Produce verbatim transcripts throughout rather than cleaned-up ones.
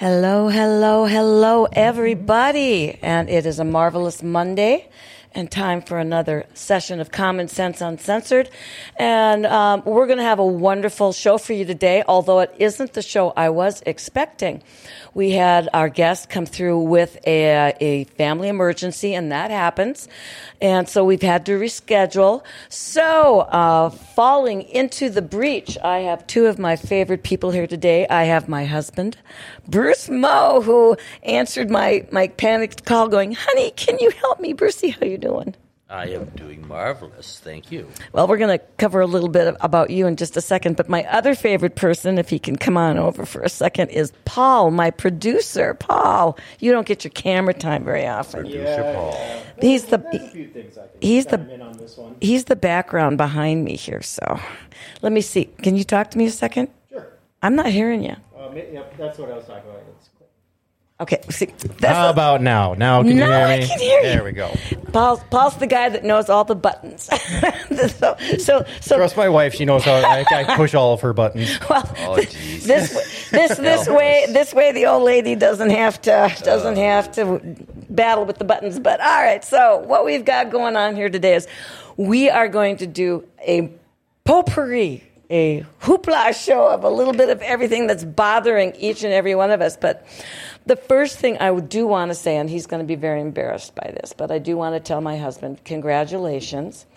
Hello, hello, hello, everybody. And it is a marvelous Monday and time for another session of Common Sense Uncensored. And um, we're going to have a wonderful show for you today, although it isn't the show I was expecting. We had our guest come through with a, a family emergency, and that happens. And so we've had to reschedule. So, uh, falling into the breach, I have two of my favorite people here today. I have my husband, Bruce Moe, who answered my, my panicked call going, honey, can you help me? Brucey, how you doing? I am doing marvelous. Thank you. Well, we're going to cover a little bit about you in just a second, but my other favorite person, if he can come on over for a second, is Paul, my producer. Paul, you don't get your camera time very often. Producer yeah, Paul. Yeah. He's the There's a few things I can he's the chime in on this one. he's the background behind me here. So, let me see. Can you talk to me a second? Sure. I'm not hearing you. Uh, ma- yep, that's what I was talking about. It's cool. Okay. See, that's How about now? Now can Now you hear I me? can hear you. There we go. Paul's, Paul's the guy that knows all the buttons. so, so, so Trust my wife; she knows how I, I push all of her buttons. well, Oh, jeez. this this this way this way the old lady doesn't have to doesn't have to battle with the buttons. But all right, so what we've got going on here today is we are going to do a potpourri, a hoopla show of a little bit of everything that's bothering each and every one of us. But the first thing I do want to say, and he's going to be very embarrassed by this, but I do want to tell my husband, congratulations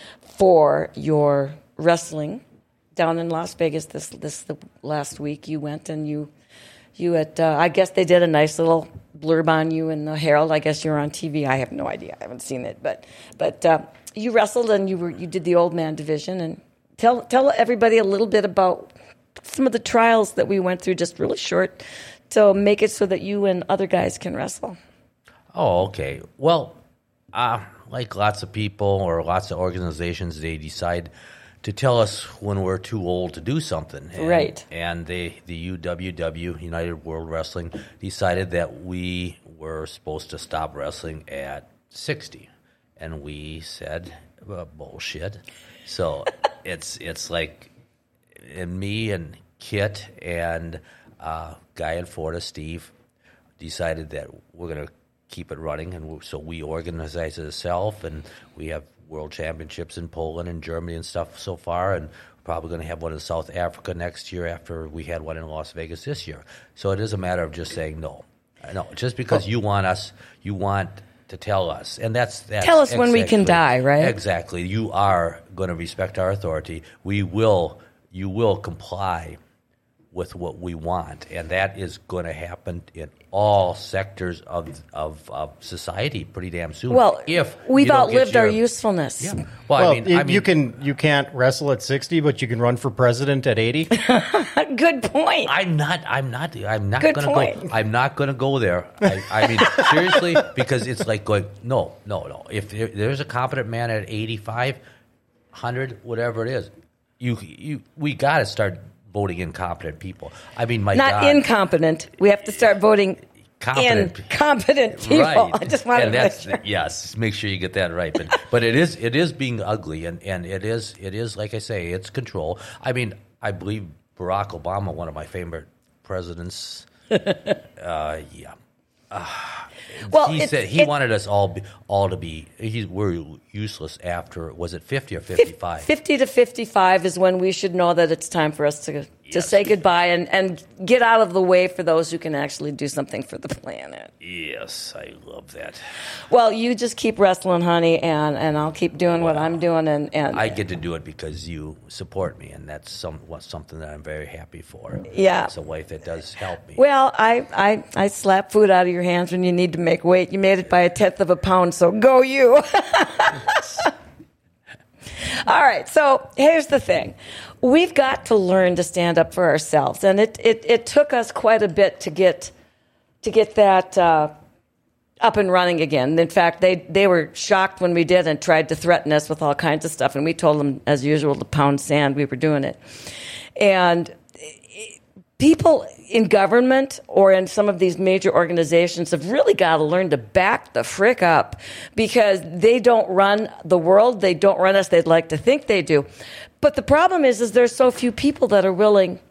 for your wrestling down in Las Vegas this this the last week. You went and you you at uh, I guess they did a nice little blurb on you in the Herald. I guess you were on T V. I have no idea. I haven't seen it, but but uh, you wrestled and you were you did the old man division. And tell tell everybody a little bit about some of the trials that we went through, just really short, to make it so that you and other guys can wrestle. Oh, okay. Well, uh, like lots of people or lots of organizations, they decide to tell us when we're too old to do something. And, Right. And they, the U W W, United World Wrestling, decided that we were supposed to stop wrestling at sixty. And we said, well, bullshit. So it's it's like, and me and Kit and uh, guy in Florida, Steve, decided that we're going to keep it running, and so we organize it ourselves, and we have world championships in Poland and Germany and stuff so far, and we're probably going to have one in South Africa next year after we had one in Las Vegas this year. So it is a matter of just saying no. No, just because you want us, you want to tell us, and that's, that's Tell us when we can exactly- die, right? Exactly. You are going to respect our authority. We will, you will comply with what we want, and that is going to happen in all sectors of of, of society pretty damn soon. Well, if we've you don't get outlived our your- usefulness. Yeah. Well, Well, I mean, you, I mean, you can you can't wrestle at sixty, but you can run for president at eighty. Good point. I'm not. I'm not. I'm not Good going to point. go. I'm not going to go there. I, I mean, seriously, because it's like going. No, no, no. If there, there's a competent man at eighty-five, one hundred, whatever it is, you you we got to start voting incompetent people. I mean, my Not God. incompetent. We have to start voting Competent. in competent people. Right. I just wanted and to make that's, sure. Yes, make sure you get that right. But but it is it is being ugly, and, and it is it is like I say, it's control. I mean, I believe Barack Obama, one of my favorite presidents. uh, yeah. Well, he it's- said he it- wanted us all be, all to be he's we're useless after, was it fifty or fifty-five? fifty to fifty-five is when we should know that it's time for us to to Yes. say goodbye and, and get out of the way for those who can actually do something for the planet. Yes, I love that. Well, you just keep wrestling, honey, and, and I'll keep doing what I'm doing. And, and I get to do it because you support me, and that's some what's something that I'm very happy for. Yeah. As a wife, that does help me. Well, I, I, I slap food out of your hands when you need to make weight. You made it by a tenth of a pound, so go you. All right, so here's the thing. We've got to learn to stand up for ourselves, and it, it, it took us quite a bit to get to get that uh, up and running again. In fact, they, they were shocked when we did and tried to threaten us with all kinds of stuff, and we told them, as usual, to pound sand. We were doing it. And people in government or in some of these major organizations have really got to learn to back the frick up, because they don't run the world. They don't run us. They'd like to think they do. But the problem is, is there's so few people that are willing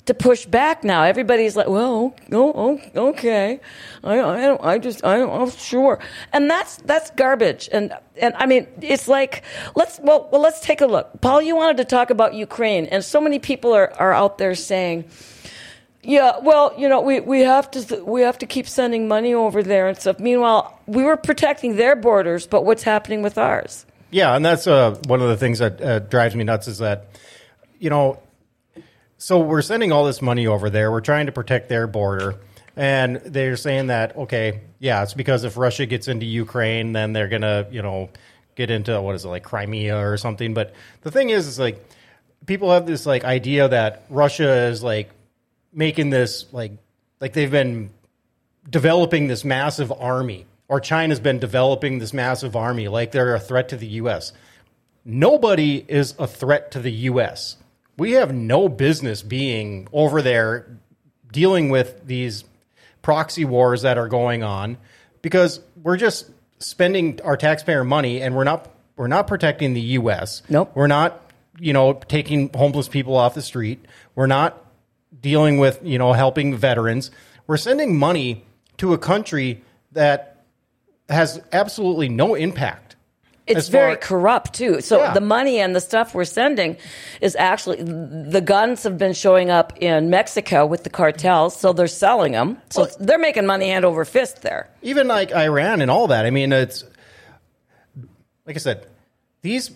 to push back now. Everybody's like, well, oh, oh okay, I, I, I just, I, I'm sure, and that's that's garbage. And and I mean, it's like let's well, well, let's take a look. Paul, you wanted to talk about Ukraine, and so many people are, are out there saying, yeah, well, you know, we, we have to we have to keep sending money over there and stuff. Meanwhile, we were protecting their borders, but what's happening with ours? Yeah, and that's uh, one of the things that uh, drives me nuts is that, you know. So we're sending all this money over there. We're trying to protect their border. And they're saying that, okay, yeah, it's because if Russia gets into Ukraine, then they're going to, you know, get into, what is it, like Crimea or something. But the thing is, is like, people have this, like, idea that Russia is, like, making this, like, like they've been developing this massive army. Or China's been developing this massive army, like they're a threat to the U S. Nobody is a threat to the U S. We have no business being over there dealing with these proxy wars that are going on because we're just spending our taxpayer money and we're not we're not protecting the U S. Nope. We're not, you know, taking homeless people off the street. We're not dealing with, you know, helping veterans. We're sending money to a country that has absolutely no impact. It's As very far- corrupt, too. So Yeah. the money and the stuff we're sending is actually, the guns have been showing up in Mexico with the cartels, so they're selling them. So Well- they're making money hand over fist there. Even like Iran and all that. I mean, it's like I said, these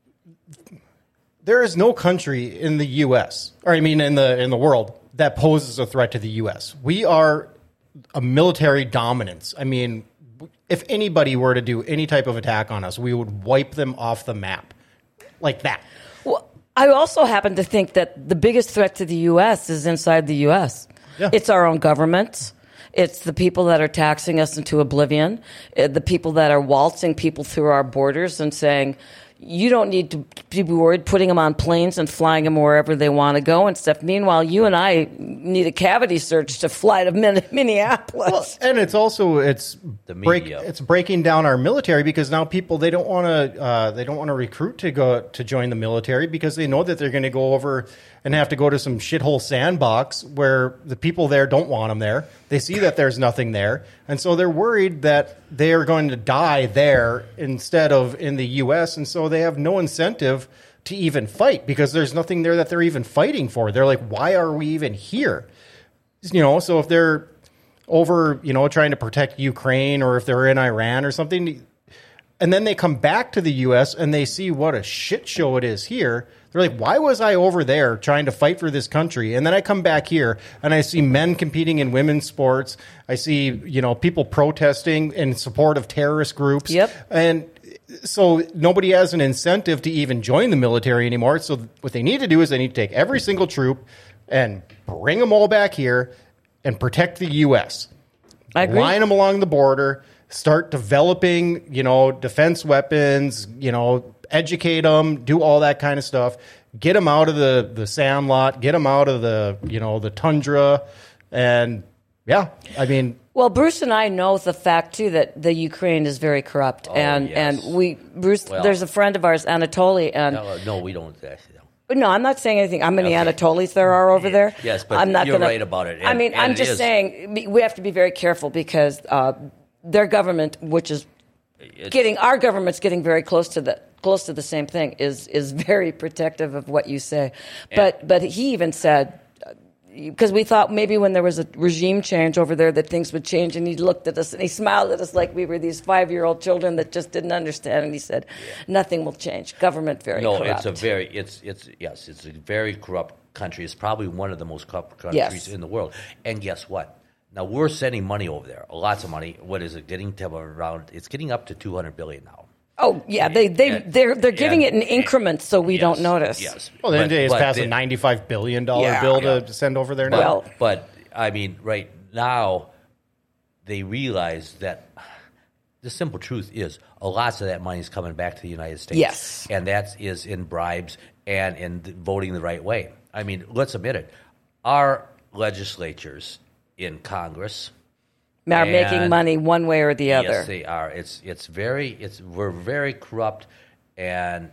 there is no country in the U S or I mean in the in the world that poses a threat to the U S. We are a military dominance. I mean, if anybody were to do any type of attack on us, we would wipe them off the map like that. Well, I also happen to think that the biggest threat to the U S is inside the U S. Yeah. It's our own government. It's the people that are taxing us into oblivion, uh, the people that are waltzing people through our borders and saying, you don't need to be worried, putting them on planes and flying them wherever they want to go and stuff. Meanwhile, you and I need a cavity search to fly to Min- Minneapolis. Well, and it's also it's The break, media. it's breaking down our military because now people they don't want to uh, they don't want to recruit to go to join the military because they know that they're going to go over and have to go to some shithole sandbox where the people there don't want them there. They see that there's nothing there, and so they're worried that they are going to die there instead of in the U S. And so they have no incentive to even fight because there's nothing there that they're even fighting for. They're like, why are we even here? You know, so if they're over, you know, trying to protect Ukraine or if they're in Iran or something, and then they come back to the U S and they see what a shit show it is here, they're like, why was I over there trying to fight for this country? And then I come back here and I see men competing in women's sports. I see, you know, people protesting in support of terrorist groups. Yep. And so nobody has an incentive to even join the military anymore. So what they need to do is they need to take every single troop and bring them all back here and protect the U S. I agree. Line them along the border, start developing, you know, defense weapons, you know, educate them, do all that kind of stuff. Get them out of the, the sandlot, get them out of the, you know, the tundra. And yeah, I mean, Well, Bruce and I know the fact too that the Ukraine is very corrupt, and yes. and we Bruce. Well- there's a friend of ours, Anatoly, and No, no, we don't. Actually, no. no, I'm not saying anything. How many Okay. Anatolis there are over there? Yes, but I'm not you're gonna, right about it, I and- mean, and I'm it just is- saying we have to be very careful because uh, their government, which is It's- getting our government's getting very close to the close to the same thing, is is very protective of what you say. But but he even said, because we thought maybe when there was a regime change over there that things would change, and he looked at us and he smiled at us like we were these five-year-old children that just didn't understand, and he said, nothing will change. Government very No, corrupt. it's a very, it's, it's, yes, it's a very corrupt country. It's probably one of the most corrupt countries Yes. in the world. And guess what? Now we're sending money over there, lots of money. What is it getting to around? It's getting up to two hundred billion now. Oh yeah, they they And- they're they're giving and- it in increments so we yes, don't notice. Yes. well, the But- N D A is but passing a the- ninety-five billion dollars Yeah. bill Yeah. to send over there now. Well- But I mean, right now, they realize that the simple truth is a lot of that money is coming back to the United States. Yes. And that is in bribes and in th- voting the right way. I mean, let's admit it. Our legislatures in Congress Are making And- money one way or the other. Yes, they are. It's it's very it's we're very corrupt, and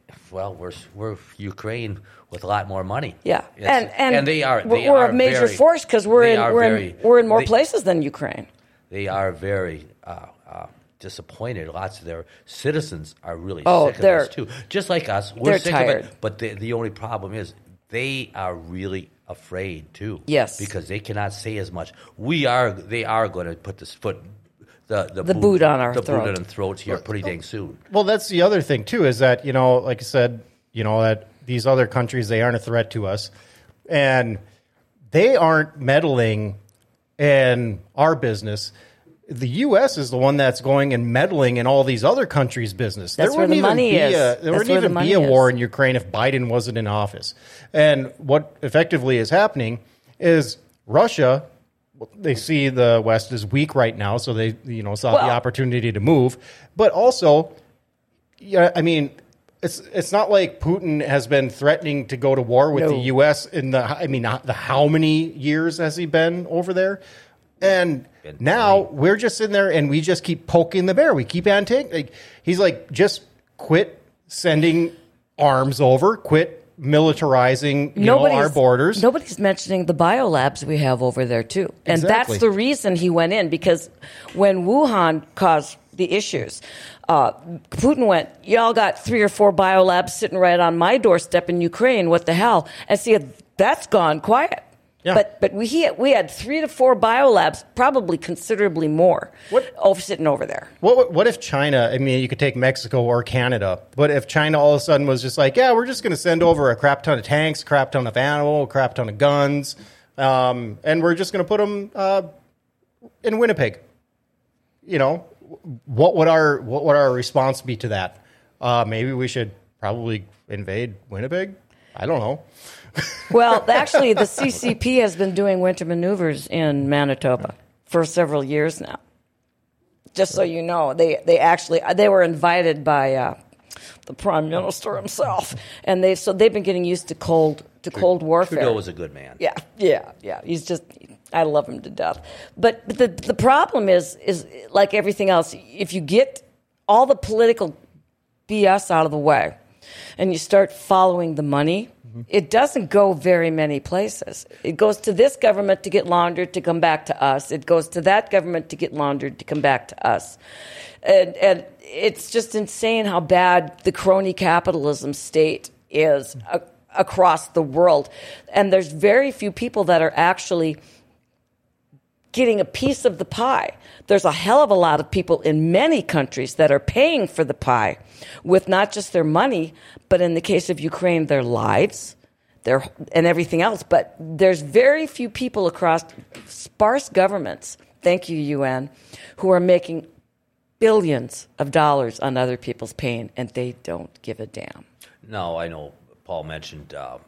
well, we're we're Ukraine with a lot more money. Yeah, It's- and, and and they are we're, they we're are a major very- force because we're they in are we're very- in we're in more they- places than Ukraine. They are very uh, uh, disappointed. Lots of their citizens are really Oh, sick of they're- this too. Just like us, we're they're sick tired. of it. But the, the only problem is they are really afraid too. Yes. because they cannot say as much. We are. They are going to put this foot. The, the, The boot on our the throat. boot on our throats here pretty dang soon. Well, that's the other thing too, is that, you know, like I said, you know, that these other countries, they aren't a threat to us, and they aren't meddling in our business. The U S is the one that's going and meddling in all these other countries' business. That's there where wouldn't the even money be is. A, there That's wouldn't where the even money be a is. war in Ukraine if Biden wasn't in office. And what effectively is happening is Russia, they see the West is weak right now, so they, you know, saw Well- the opportunity to move. But also, yeah, I mean, it's it's not like Putin has been threatening to go to war with No. the U S in the, I mean, the how many years has he been over there? And Been now three. we're just sitting there and we just keep poking the bear. We keep antagoning. Like, he's like, just quit sending arms over, quit militarizing, you know, our borders. Nobody's mentioning the biolabs we have over there too, and Exactly. that's the reason he went in, because when Wuhan caused the issues, uh, Putin went, "Y'all got three or four biolabs sitting right on my doorstep in Ukraine. What the hell?" And see, that's gone quiet. Yeah. But but we he, we had three to four biolabs, probably considerably more, What- over sitting over there. What what if China, I mean, you could take Mexico or Canada, but if China all of a sudden was just like, yeah, we're just going to send over a crap ton of tanks, crap ton of ammo, a crap ton of guns, um, and we're just going to put them uh, in Winnipeg. You know, what would our what would our response be to that? Uh, maybe we should probably invade Winnipeg. I don't know. Well, actually, the C C P has been doing winter maneuvers in Manitoba for several years now. Just so you know, they they actually they were invited by uh, the Prime Minister himself, and they so they've been getting used to cold to cold warfare. Trudeau was a good man. Yeah, yeah, yeah. He's just, I love him to death. But, but the the problem is, is like everything else, if you get all the political B S out of the way and you start following the money, mm-hmm. it doesn't go very many places. It goes to this government to get laundered to come back to us. It goes to that government to get laundered to come back to us. And, and it's just insane how bad the crony capitalism state is uh, across the world. And there's very few people that are actually getting a piece of the pie. There's a hell of a lot of people in many countries that are paying for the pie with not just their money, but in the case of Ukraine, their lives, their and everything else. But there's very few people across sparse governments, thank you, U N, who are making billions of dollars on other people's pain, and they don't give a damn. No, I know Paul mentioned uh,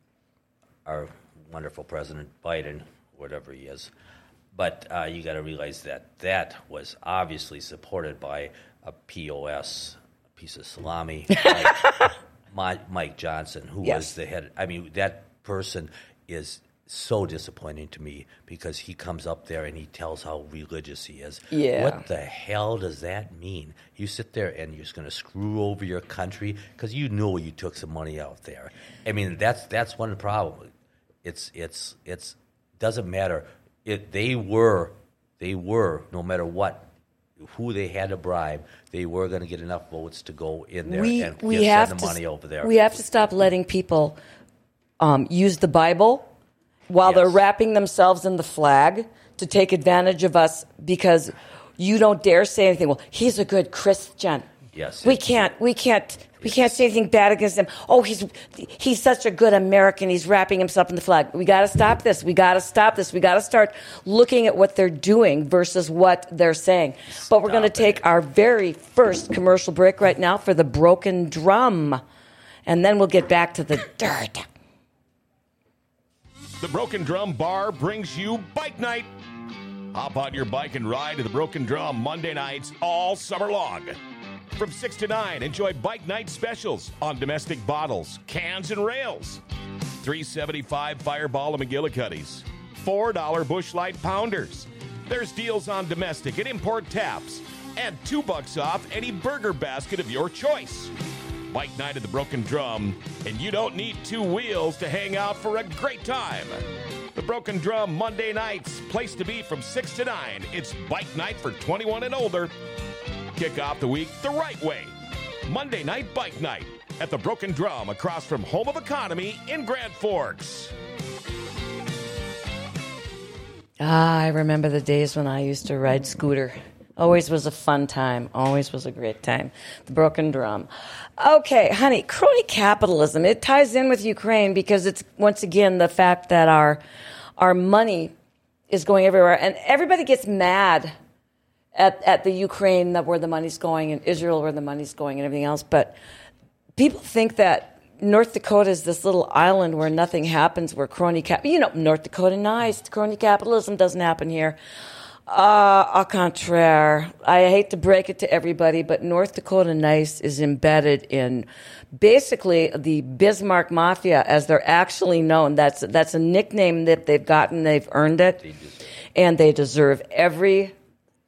our wonderful President Biden, whatever he is. But uh, you got to realize that that was obviously supported by a P O S, a piece of salami, Mike, Mike, Mike Johnson, who Yes. was the head. I mean, that person is so disappointing to me because he comes up there and he tells how religious he is. Yeah. What the hell does that mean? You sit there and you're just going to screw over your country because you know you took some money out there. I mean, that's that's one problem. It's it's it's doesn't matter. It, they were, they were, no matter what, who they had to bribe, they were going to get enough votes to go in there We, and we get, have send to, the money over there. We have to stop letting people um, use the Bible while Yes. they're wrapping themselves in the flag to take advantage of us because you don't dare say anything. Well, he's a good Christian. Yes. We can't, we can't, we can't say anything bad against him. Oh, he's he's such a good American. He's wrapping himself in the flag. We got to stop this. We got to stop this. We got to start looking at what they're doing versus what they're saying. But we're going to Stop take it. our very first commercial break right now for the Broken Drum, and then we'll get back to the dirt. The Broken Drum Bar brings you Bike Night. Hop on your bike and ride to the Broken Drum Monday nights all summer long. From six to nine, enjoy Bike Night specials on domestic bottles, cans, and rails. three seventy-five Fireball and McGillicuddy's. four dollars Busch Light Pounders. There's deals on domestic and import taps. And two bucks off any burger basket of your choice. Bike Night at the Broken Drum, and you don't need two wheels to hang out for a great time. The Broken Drum Monday nights, place to be from six to nine. It's Bike Night for twenty-one and older. Kick off the week the right way. Monday Night Bike Night at the Broken Drum across from Home of Economy in Grand Forks. Ah, I remember the days when I used to ride scooter. Always was a fun time. Always was a great time. The Broken Drum. Okay, honey, crony capitalism. It ties in with Ukraine because it's, once again, the fact that our our money is going everywhere. And everybody gets mad at, at the Ukraine, that where the money's going, and Israel where the money's going, and everything else. But people think that North Dakota is this little island where nothing happens, where crony cap... You know, North Dakota, nice. Crony capitalism doesn't happen here. Uh, au contraire. I hate to break it to everybody, but North Dakota Nice is embedded in basically the Bismarck Mafia, as they're actually known. That's that's a nickname that they've gotten. They've earned it, they and they deserve every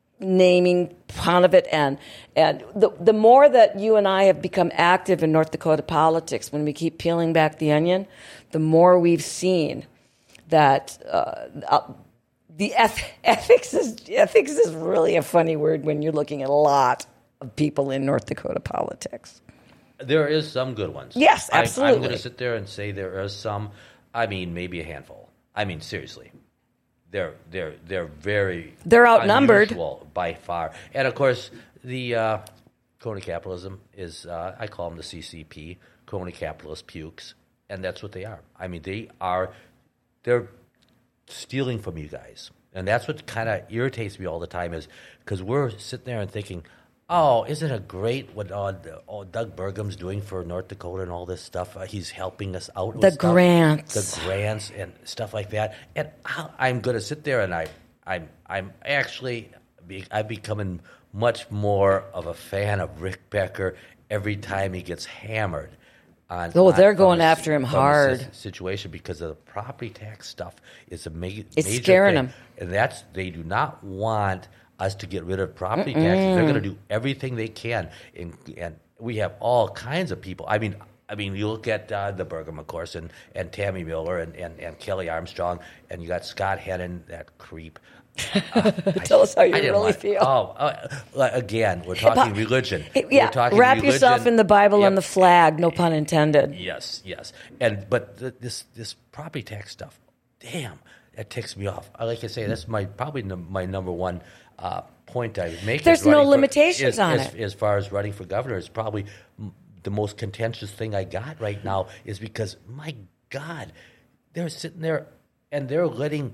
naming pound of it. And and the the more that you and I have become active in North Dakota politics, when we keep peeling back the onion, the more we've seen that. Uh, The eth- ethics is ethics is really a funny word when you're looking at a lot of people in North Dakota politics. There is some good ones. Yes, I, absolutely. I'm going to sit there and say there is some. I mean, maybe a handful. I mean, seriously, they're they're they're very they're outnumbered unusual by far. And of course, the uh, crony capitalism is uh, I call them the C C P, crony capitalist pukes, and that's what they are. I mean, they are they're. stealing from you guys. And that's what kind of irritates me all the time, is because we're sitting there and thinking, oh, isn't it great what uh, oh, Doug Burgum's doing for North Dakota and all this stuff? Uh, he's helping us out with the stuff, grants. the grants and stuff like that. And I, I'm going to sit there and I, I'm, I'm actually, be, I'm becoming much more of a fan of Rick Becker every time he gets hammered. On, oh, on, they're going the, after him hard. Si- situation because of the property tax stuff is a ma- it's major scaring thing. them, and that's they do not want us to get rid of property Mm-mm. taxes. They're going to do everything they can, and, and we have all kinds of people. I mean, I mean, you look at uh, the Burgum, of course, and, and Tammy Miller and, and, and Kelly Armstrong, and you got Scott Hennon, that creep. Uh, Tell I, us how you really want, feel. Oh, uh, again, we're talking religion. Yeah, we're talking wrap religion. yourself in the Bible yep. and the flag. No pun intended. Yes, yes. And but the, this this property tax stuff, damn, that ticks me off. Like I say, that's my probably num- my number one uh, point I would make. There's no for, limitations is, on as, it. As far as running for governor, it's probably the most contentious thing I got right now, is because my God, they're sitting there and they're letting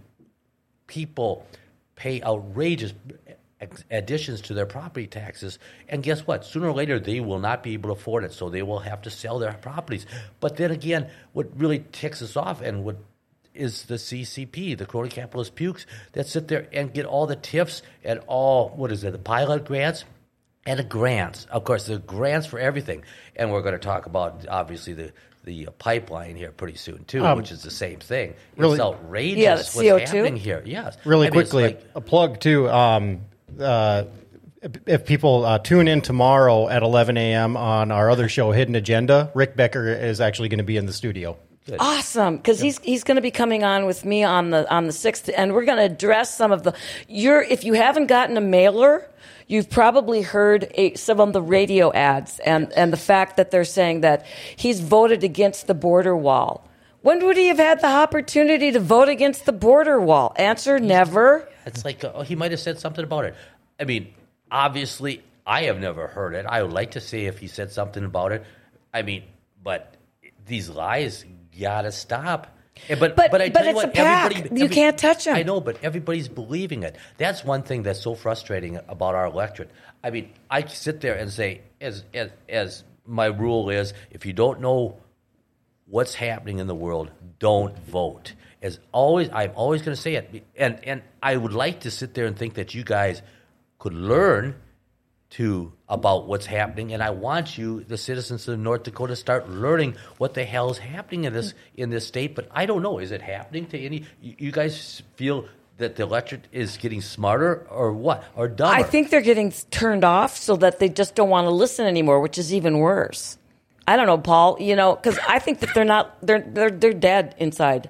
people pay outrageous additions to their property taxes, and guess what? Sooner or later, they will not be able to afford it, so they will have to sell their properties. But then again, what really ticks us off, and what is the C C P, the crony capitalist pukes, that sit there and get all the tips and all, what is it, the pilot grants? And the grants. Of course, the grants for everything. And we're going to talk about, obviously, the the pipeline here pretty soon, too, um, which is the same thing. Really, it's outrageous yeah, what's C O two? happening here. Yes. Really I mean, quickly, like, a plug, too. Um, uh, if people uh, tune in tomorrow at eleven a.m. on our other show, Hidden Agenda, Rick Becker is actually going to be in the studio. Good. Awesome, because he's he's going to be coming on with me on the on the sixth, and we're going to address some of the. You're if you haven't gotten a mailer, you've probably heard a, some of the radio ads and and the fact that they're saying that he's voted against the border wall. When would he have had the opportunity to vote against the border wall? Answer: never. It's like oh, he might have said something about it. I mean, obviously, I have never heard it. I would like to see if he said something about it. I mean, but these lies gotta stop. But but, but, I but tell you it's what, a pack. everybody, You every, can't touch them. I know, but everybody's believing it. That's one thing that's so frustrating about our electorate. I mean, I sit there and say, as as, as my rule is, if you don't know what's happening in the world, don't vote. As always, I'm always going to say it, and and I would like to sit there and think that you guys could learn to about what's happening, and I want you, the citizens of North Dakota, start learning what the hell is happening in this in this state. But I don't know, is it happening to any? You, you guys feel that the electorate is getting smarter, or what, or dumber? I think they're getting turned off so that they just don't want to listen anymore, which is even worse. I don't know, Paul. You know, because I think that they're not. They're they're they're dead inside.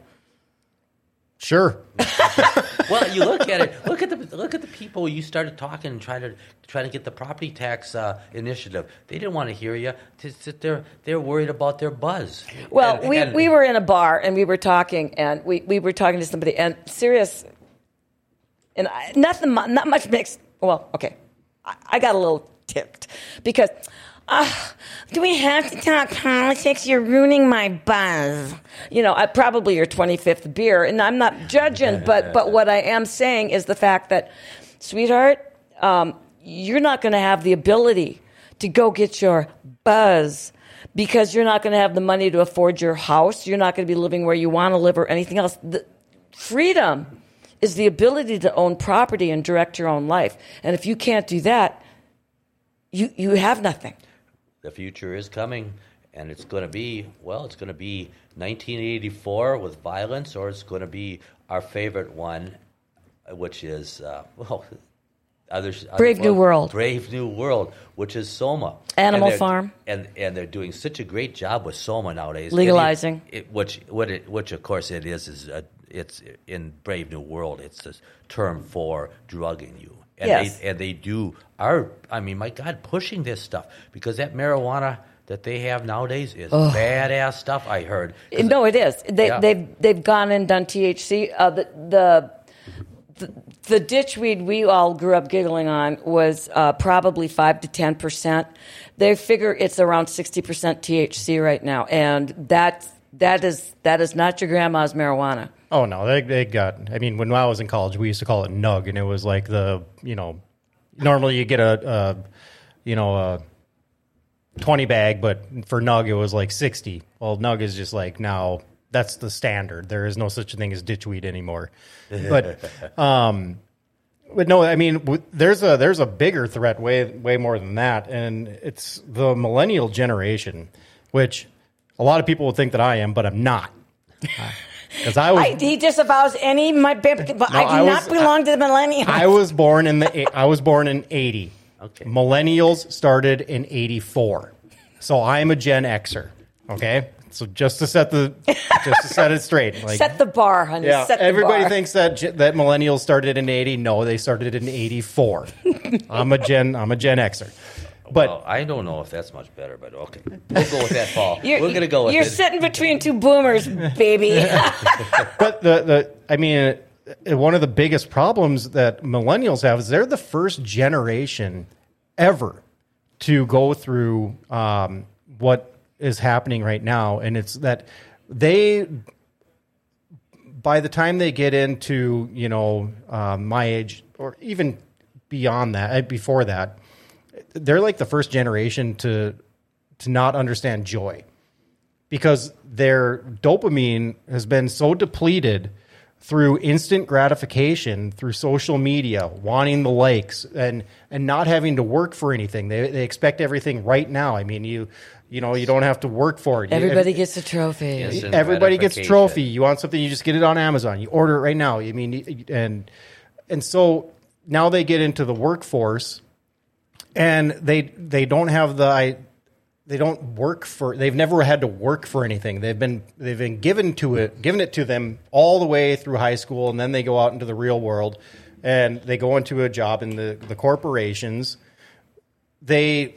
Sure. Well, you look at it. Look at the look at the people you started talking and trying to trying to get the property tax uh, initiative. They didn't want to hear you. To sit there, they're worried about their buzz. Well, And- we and- we were in a bar and we were talking and we, we were talking to somebody and serious. And I, nothing, mu- not much makes. Well, okay, I, I got a little ticked because. Uh, do we have to talk politics? You're ruining my buzz. You know, I, probably your twenty-fifth beer, and I'm not judging, but but what I am saying is the fact that, sweetheart, um, you're not going to have the ability to go get your buzz because you're not going to have the money to afford your house. You're not going to be living where you want to live or anything else. The freedom is the ability to own property and direct your own life. And if you can't do that, you you have nothing. The future is coming, and it's going to be, well, it's going to be nineteen eighty-four with violence, or it's going to be our favorite one, which is, uh, well, others. Brave New World. Brave New World, which is SOMA. Animal And they're- Farm. And and they're doing such a great job with SOMA nowadays. Legalizing. And it, it, which, what it, which, of course, it is, is a, it's in Brave New World, it's this term for drugging you. And Yes. they and they do are I mean, my God, pushing this stuff because that marijuana that they have nowadays is badass stuff. I heard. 'Cause No, it is. They, Yeah. They've they've gone and done T H C. Uh, the, the the the ditchweed we all grew up giggling on was uh, probably five to ten percent. They figure it's around sixty percent T H C right now, and that that is that is not your grandma's marijuana. Oh no, they they got. I mean, when I was in college, we used to call it nug, and it was like the you know, normally you get a, a you know a twenty bag, but for nug it was like sixty. Well, nug is just like now that's the standard. There is no such thing as ditchweed anymore. But um, but no, I mean w- there's a there's a bigger threat, way way more than that, and it's the millennial generation, which a lot of people would think that I am, but I'm not. Because I was, I, he disavows any my, but I do I was- not belong to the millennials. I was born in the, I was born in eighty. Okay. Millennials started in eighty-four. So I'm a Gen Xer. Okay. So just to set the, just to set it straight. Like, Set the bar, honey. yeah. Set the Everybody bar. thinks that ge- that millennials started in eighty. No, they started in eighty-four. I'm a Gen, I'm a Gen Xer. But well, I don't know if that's much better, but okay, we'll go with that, Paul. You're, We're gonna go with You're it. sitting between two boomers, baby. But the, the I mean, uh, one of the biggest problems that millennials have is they're the first generation ever to go through um, what is happening right now. And it's that they, by the time they get into, you know, uh, my age or even beyond that, uh, before that, they're like the first generation to to not understand joy. Because their dopamine has been so depleted through instant gratification, through social media, wanting the likes, and and not having to work for anything. They they expect everything right now. I mean, you you know, you don't have to work for it. You- Everybody gets a trophy. Instant everybody gets a gratification. trophy. You want something, you just get it on Amazon. You order it right now. I mean, and and so now they get into the workforce, and they they don't have the I. They don't work for. They've never had to work for anything. They've been they've been given to it, given it to them all the way through high school, and then they go out into the real world, and they go into a job in the the corporations. They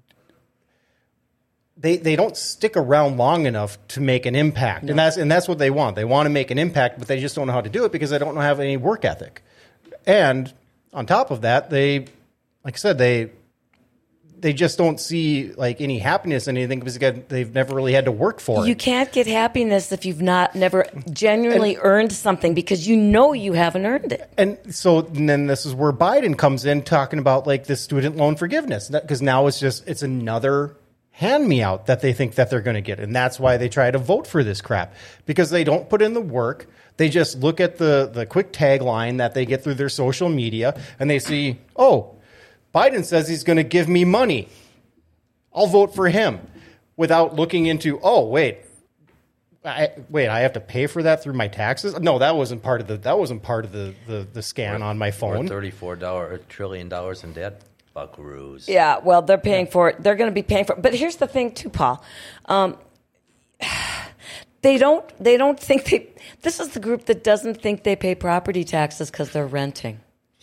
they they don't stick around long enough to make an impact, and that's and that's what they want. They want to make an impact, but they just don't know how to do it because they don't have any work ethic. And on top of that, they, like I said, they. They just don't see like any happiness in anything because again, they've never really had to work for it. You can't get happiness if you've not never genuinely earned something because you know you haven't earned it. And so and then this is where Biden comes in talking about like the student loan forgiveness because now it's just it's another hand me out that they think that they're going to get, and that's why they try to vote for this crap because they don't put in the work. They just look at the the quick tagline that they get through their social media and they see, oh, Biden says he's going to give me money. I'll vote for him without looking into, oh, wait, I, wait, I have to pay for that through my taxes? No, that wasn't part of the that wasn't part of the, the, the scan on my Or phone. thirty-four dollar trillion dollars in debt. Buckaroos. Yeah, well, they're paying for it. They're going to be paying for it. But here's the thing, too, Paul. Um, they don't. They don't think they. This is the group that doesn't think they pay property taxes because they're renting.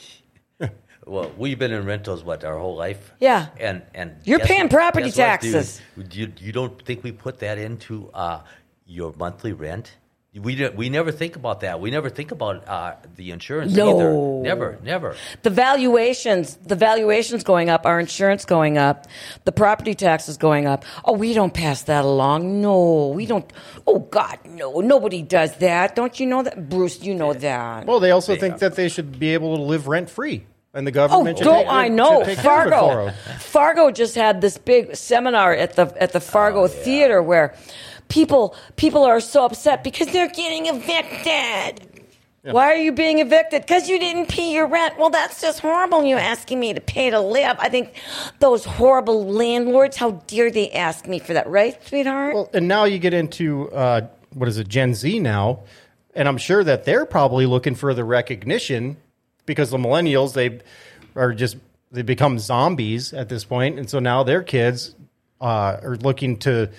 Well, we've been in rentals what our whole life. Yeah, and and you're guess paying what- property guess what, taxes. dude? You you don't think we put that into uh, your monthly rent? We do, we never think about that. We never think about uh, the insurance No. either. Never, never. The valuations, the valuations going up, our insurance going up, the property taxes going up. Oh, we don't pass that along. No, we don't. Oh, God, no. Nobody does that. Don't you know that? Bruce, you know that. Well, they also They think are. that they should be able to live rent free, and the Oh, government should don't take, I should know? take care of it for Fargo. 'em. Fargo just had this big seminar at the at the Fargo Theater where people people are so upset because they're getting evicted. Why are you being evicted? Because you didn't pay your rent. Well, that's just horrible. You asking me to pay to live. I think those horrible landlords. How dare they ask me for that, right, sweetheart? Well, and now you get into uh, what is it, Gen Z now, and I'm sure that they're probably looking for the recognition because the millennials they are just they become zombies at this point, and so now their kids uh, are looking to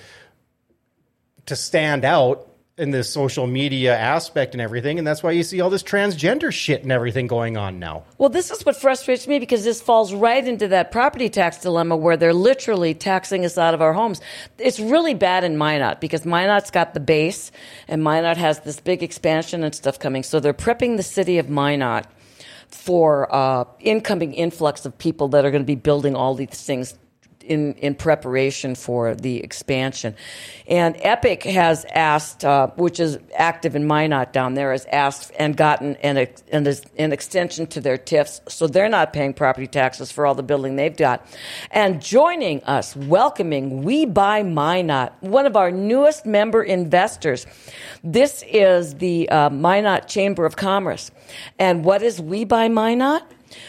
to stand out in this social media aspect and everything, and that's why you see all this transgender shit and everything going on now. Well, this is what frustrates me because this falls right into that property tax dilemma where they're literally taxing us out of our homes. It's really bad in Minot because Minot's got the base and Minot has this big expansion and stuff coming. So they're prepping the city of Minot for uh, incoming influx of people that are going to be building all these things in, in preparation for the expansion. And Epic has asked, uh, which is active in Minot down there, has asked and gotten an, ex- an, an extension to their T I Fs, so they're not paying property taxes for all the building they've got. And joining us, welcoming We Buy Minot, one of our newest member investors. This is the uh, Minot Chamber of Commerce. And what is We Buy Minot?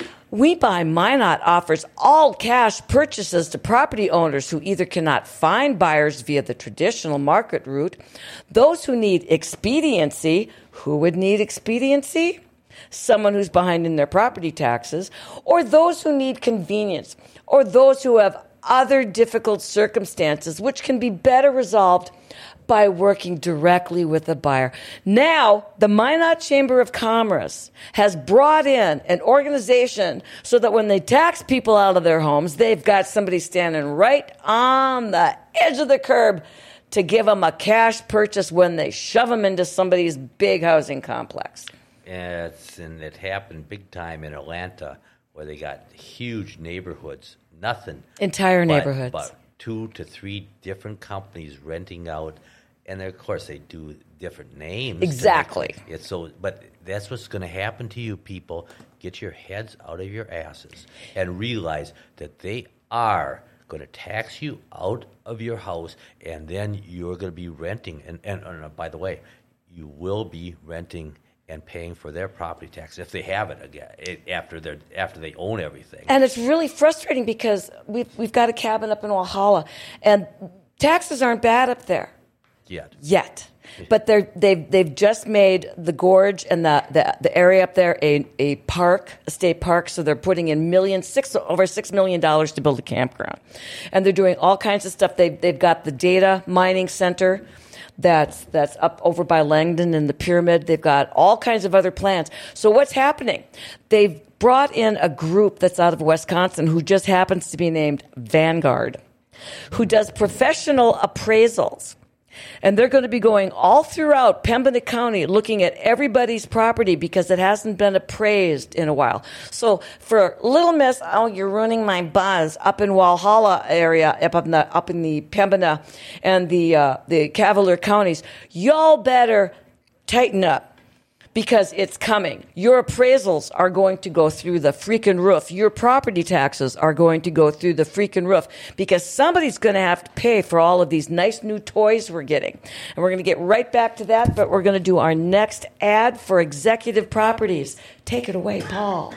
We Buy Minot offers all cash purchases to property owners who either cannot find buyers via the traditional market route, those who need expediency. Who would need expediency? Someone who's behind in their property taxes, or those who need convenience, or those who have other difficult circumstances which can be better resolved by working directly with the buyer. Now, the Minot Chamber of Commerce has brought in an organization so that when they tax people out of their homes, they've got somebody standing right on the edge of the curb to give them a cash purchase when they shove them into somebody's big housing complex. And, it's, and it happened big time in Atlanta where they got huge neighborhoods. Nothing. Entire but- neighborhoods. But two to three different companies renting out. And of course, they do different names. Exactly. It's so, but that's what's going to happen to you people. Get your heads out of your asses and realize that they are going to tax you out of your house, and then you're going to be renting. And, and, and by the way, you will be renting and paying for their property tax if they have it again it, after they after they own everything. And it's really frustrating because we've we've got a cabin up in Walhalla, and taxes aren't bad up there. Yet. Yet. But they're, they've they've just made the gorge and the, the, the area up there a, a park, a state park. So they're putting in millions, six over six million dollars to build a campground, and they're doing all kinds of stuff. They've they've got the data mining center that's that's up over by Langdon and the Pyramid. They've got all kinds of other plans. So what's happening? They've brought in a group that's out of Wisconsin who just happens to be named Vanguard, who does professional appraisals. And they're going to be going all throughout Pembina County looking at everybody's property because it hasn't been appraised in a while. So for Little Miss, oh, you're ruining my buzz, up in Walhalla area, up in the, up in the Pembina and the, uh, the Cavalier counties, y'all better tighten up. Because it's coming. Your appraisals are going to go through the freaking roof. Your property taxes are going to go through the freaking roof because somebody's going to have to pay for all of these nice new toys we're getting. And we're going to get right back to that, but we're going to do our next ad for Executive Properties. Take it away, Paul.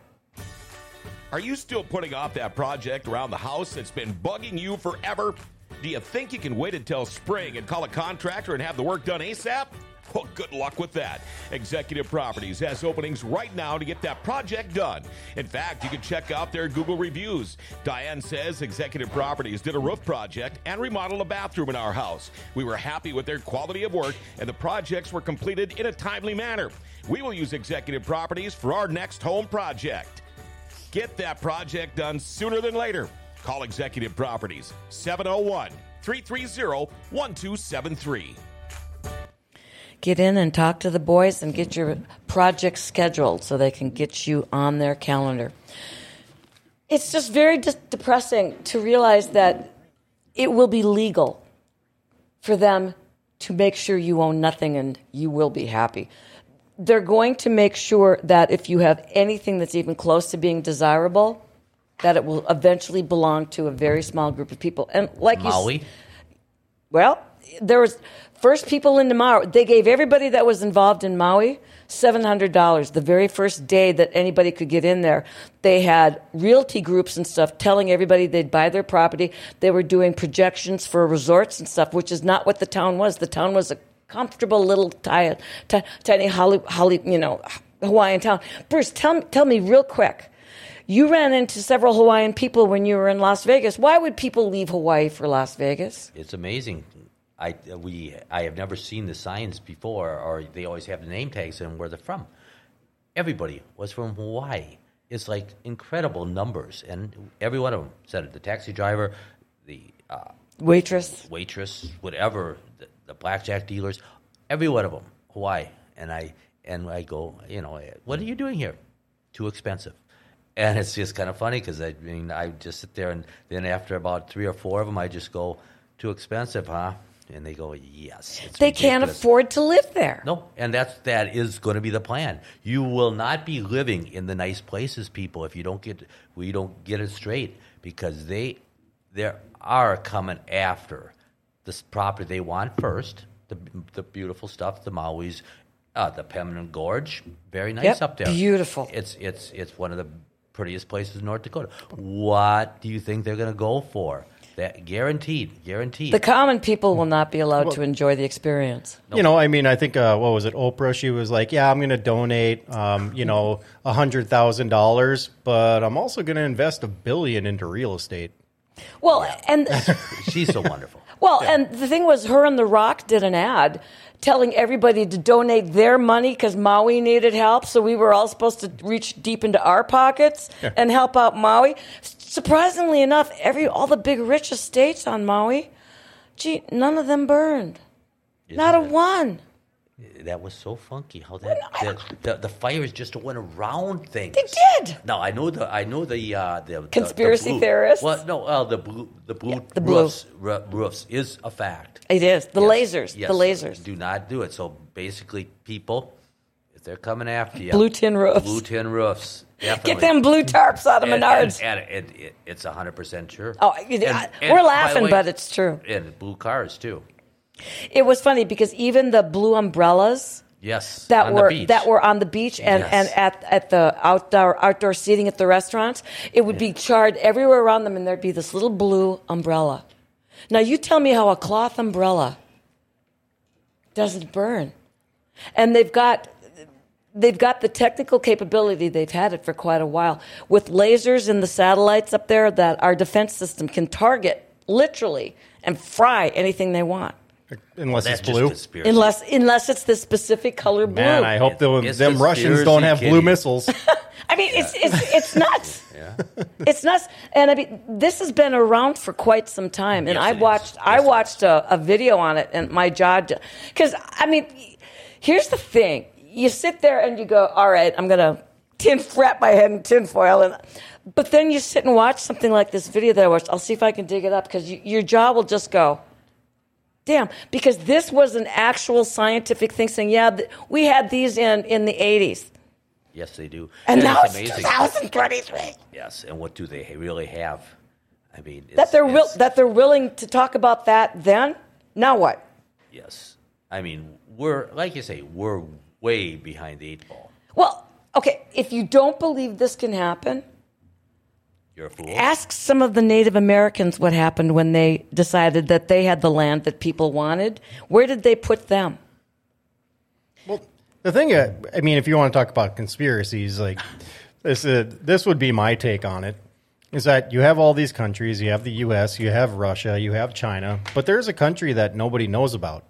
Are you still putting off that project around the house that's been bugging you forever? Do you think you can wait until spring and call a contractor and have the work done ASAP? Well, good luck with that. Executive Properties has openings right now to get that project done. In fact, you can check out their Google reviews. Diane says Executive Properties did a roof project and remodeled a bathroom in our house. We were happy with their quality of work, and the projects were completed in a timely manner. We will use Executive Properties for our next home project. Get that project done sooner than later. Call Executive Properties, seven oh one, three three zero, one two seven three. Get in and talk to the boys and get your project scheduled so they can get you on their calendar. It's just very de- depressing to realize that it will be legal for them to make sure you own nothing and you will be happy. They're going to make sure that if you have anything that's even close to being desirable, that it will eventually belong to a very small group of people. And like Maui? you, well, there was first people into Maui. They gave everybody that was involved in Maui seven hundred dollars the very first day that anybody could get in there. They had realty groups and stuff telling everybody they'd buy their property. They were doing projections for resorts and stuff, which is not what the town was. The town was a comfortable little tiny, tiny Holly, Holly, you know, Hawaiian town. Bruce, tell me, tell me real quick. You ran into several Hawaiian people when you were in Las Vegas. Why would people leave Hawaii for Las Vegas? It's amazing. I we I have never seen the signs before, or they always have the name tags and where they're from. Everybody was from Hawaii. It's like incredible numbers, and every one of them said it. The taxi driver, the uh, waitress, waitress, whatever, the, the blackjack dealers, every one of them, Hawaii. And I and I go, you know, what are you doing here? Too expensive. And it's just kind of funny because I mean I just sit there, and then after about three or four of them, I just go, too expensive, huh? And they go, yes. It's they can't ridiculous. afford to live there. No, and that's that is going to be the plan. You will not be living in the nice places, people, if you don't get we don't get it straight, because they they are coming after this property they want first, the the beautiful stuff, the Maui's, uh, the Pembina Gorge, very nice Yep, up there. beautiful. It's it's it's one of the prettiest places in North Dakota. What do you think they're going to go for? That guaranteed, guaranteed. The common people will not be allowed well, to enjoy the experience. Nope. You know, I mean, I think, uh, what was it, Oprah? She was like, yeah, I'm going to donate, um, you know, one hundred thousand dollars, but I'm also going to invest a billion into real estate. Well, yeah. and... She's so wonderful. Well, yeah. and the thing was, her and The Rock did an ad telling everybody to donate their money because Maui needed help, so we were all supposed to reach deep into our pockets yeah. and help out Maui. Surprisingly enough, every all the big rich estates on Maui, gee, none of them burned. Isn't Not a that, one. That was so funky. How that, that the, the fires just went around things. They did. No, I know the I know the uh, the conspiracy the, the blue, theorists. Well, no, uh, the blue the blue, yeah, the blue. roofs, r- roofs is a fact. It is the yes. lasers. Yes. The lasers do not do it. So basically, people, if they're coming after you, blue tin roofs, blue tin roofs. Definitely. Get them blue tarps out of and, Menards. And, and, and it, it's one hundred percent true. Oh, and, I, and, we're laughing, way, but it's true. And blue cars, too. It was funny because even the blue umbrellas yes, that on were the beach. that were on the beach and, yes. and at, at the outdoor outdoor seating at the restaurants, it would be charred everywhere around them, and there'd be this little blue umbrella. Now, you tell me how a cloth umbrella doesn't burn. And they've got... They've got the technical capability. They've had it for quite a while. With lasers and the satellites up there that our defense system can target, literally, and fry anything they want. Unless well, it's blue. Unless unless it's the specific color blue. Man, I hope the, it's them Russians don't have kitty. blue missiles. I mean, yeah. it's, it's it's nuts. yeah. It's nuts. And I mean, this has been around for quite some time. And yes, I watched yes, I watched a, a video on it, and my jaw... Because, I mean, here's the thing. You sit there and you go, all right, I'm going to tin wrap my head in tinfoil. And, but then you sit and watch something like this video that I watched. I'll see if I can dig it up, because you, your jaw will just go, damn. Because this was an actual scientific thing saying, yeah, th- we had these in, in the eighties. Yes, they do. And, and now it's it's amazing. twenty twenty-three. Yes, and what do they really have? I mean, it's, that they're it's, will, that they're willing to talk about that then? Now what? Yes. I mean, we're, like you say, we're way behind the eight ball. Well, okay, if you don't believe this can happen, you're a fool. Ask some of the Native Americans what happened when they decided that they had the land that people wanted. Where did they put them? Well, the thing, uh, I mean, if you want to talk about conspiracies, like this, uh, this would be my take on it. Is that you have all these countries, you have the U S, you have Russia, you have China, but there's a country that nobody knows about.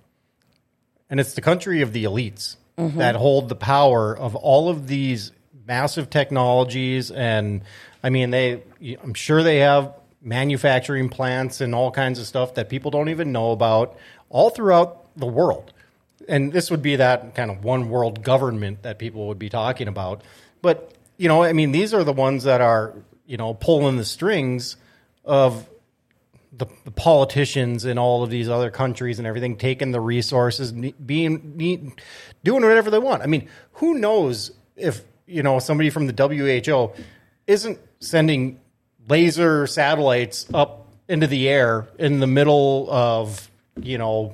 And it's the country of the elites mm-hmm. that hold the power of all of these massive technologies. And I mean, they, I'm sure they have manufacturing plants and all kinds of stuff that people don't even know about all throughout the world. And this would be that kind of one world government that people would be talking about. But, you know, I mean, these are the ones that are, you know, pulling the strings of the, the politicians in all of these other countries and everything, taking the resources, being, doing whatever they want. I mean, who knows if, you know, somebody from the W H O isn't sending laser satellites up into the air in the middle of, you know,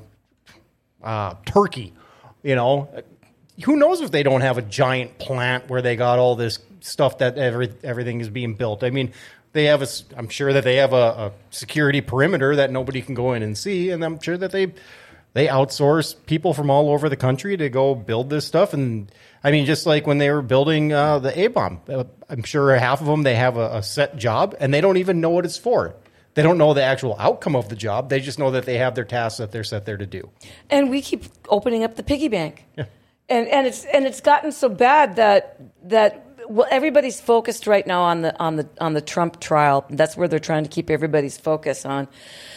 uh, Turkey, you know. Who knows if they don't have a giant plant where they got all this stuff that every, everything is being built. I mean, they have a, I'm sure that they have a, a security perimeter that nobody can go in and see, and I'm sure that they they outsource people from all over the country to go build this stuff. And I mean, just like when they were building uh, the A-bomb, uh, I'm sure half of them, they have a, a set job, and they don't even know what it's for. They don't know the actual outcome of the job. They just know that they have their tasks that they're set there to do. And we keep opening up the piggy bank. Yeah. And and it's and it's gotten so bad that that well everybody's focused right now on the on the on the Trump trial. That's where they're trying to keep everybody's focus on.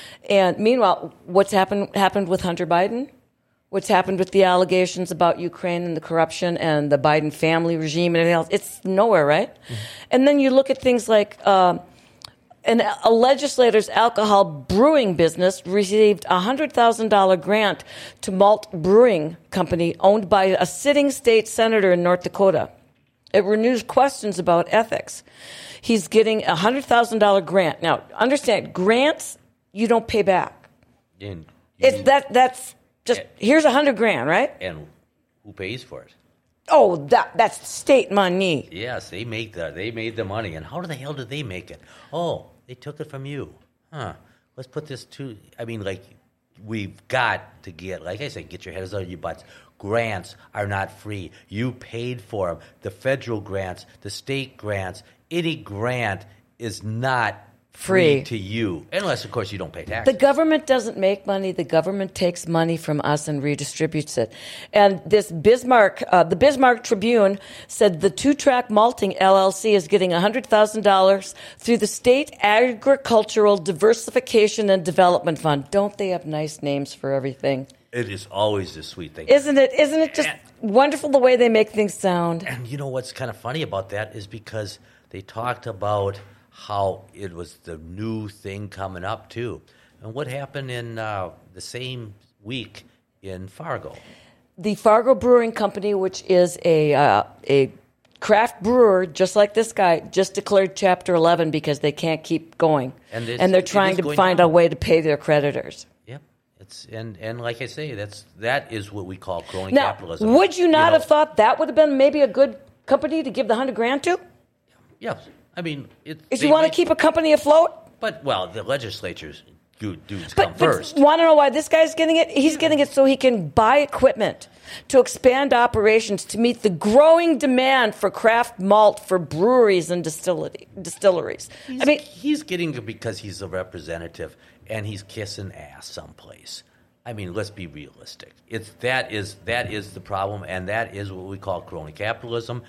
And meanwhile, what's happened happened with Hunter Biden? What's happened with the allegations about Ukraine and the corruption and the Biden family regime and everything else? It's nowhere, right? Mm-hmm. And then you look at things like uh, an, a legislator's alcohol brewing business received a one hundred thousand dollars grant to Malt Brewing Company owned by a sitting state senator in North Dakota. It renews questions about ethics. He's getting a one hundred thousand dollars grant. Now, understand, grants, you don't pay back. And it's that that's just, and, here's a hundred grand, right? And who pays for it? Oh, that that's state money. Yes, they make the they made the money. And how the hell did they make it? Oh, they took it from you. Huh. Let's put this to, I mean, like, we've got to get, like I said, get your heads out of your butts. Grants are not free. You paid for them. The federal grants, the state grants, any grant is not free, free to you, unless, of course, you don't pay taxes. The government doesn't make money. The government takes money from us and redistributes it. And this Bismarck, uh, the Bismarck Tribune said the two-track malting L L C is getting one hundred thousand dollars through the State Agricultural Diversification and Development Fund. Don't they have nice names for everything? It is always a sweet thing. Isn't it? Isn't it just and, wonderful the way they make things sound? And you know what's kind of funny about that is because they talked about how it was the new thing coming up, too. And what happened in uh, the same week in Fargo? The Fargo Brewing Company, which is a uh, a craft brewer, just like this guy, just declared Chapter eleven because they can't keep going. And, and they're trying to find down. a way to pay their creditors. Yep. It's, and, and like I say, that's that is what we call crony now, capitalism. Would you not you know, have thought that would have been maybe a good company to give the hundred grand to? Yes. I mean, it, if you want to keep a company afloat, but well, the legislature's dudes but, come but first. Want to know why this guy's getting it? He's getting it so he can buy equipment to expand operations to meet the growing demand for craft malt for breweries and distillery, distilleries. He's, I mean, he's getting it because he's a representative and he's kissing ass someplace. I mean, let's be realistic. It's that is that is the problem, and that is what we call crony capitalism.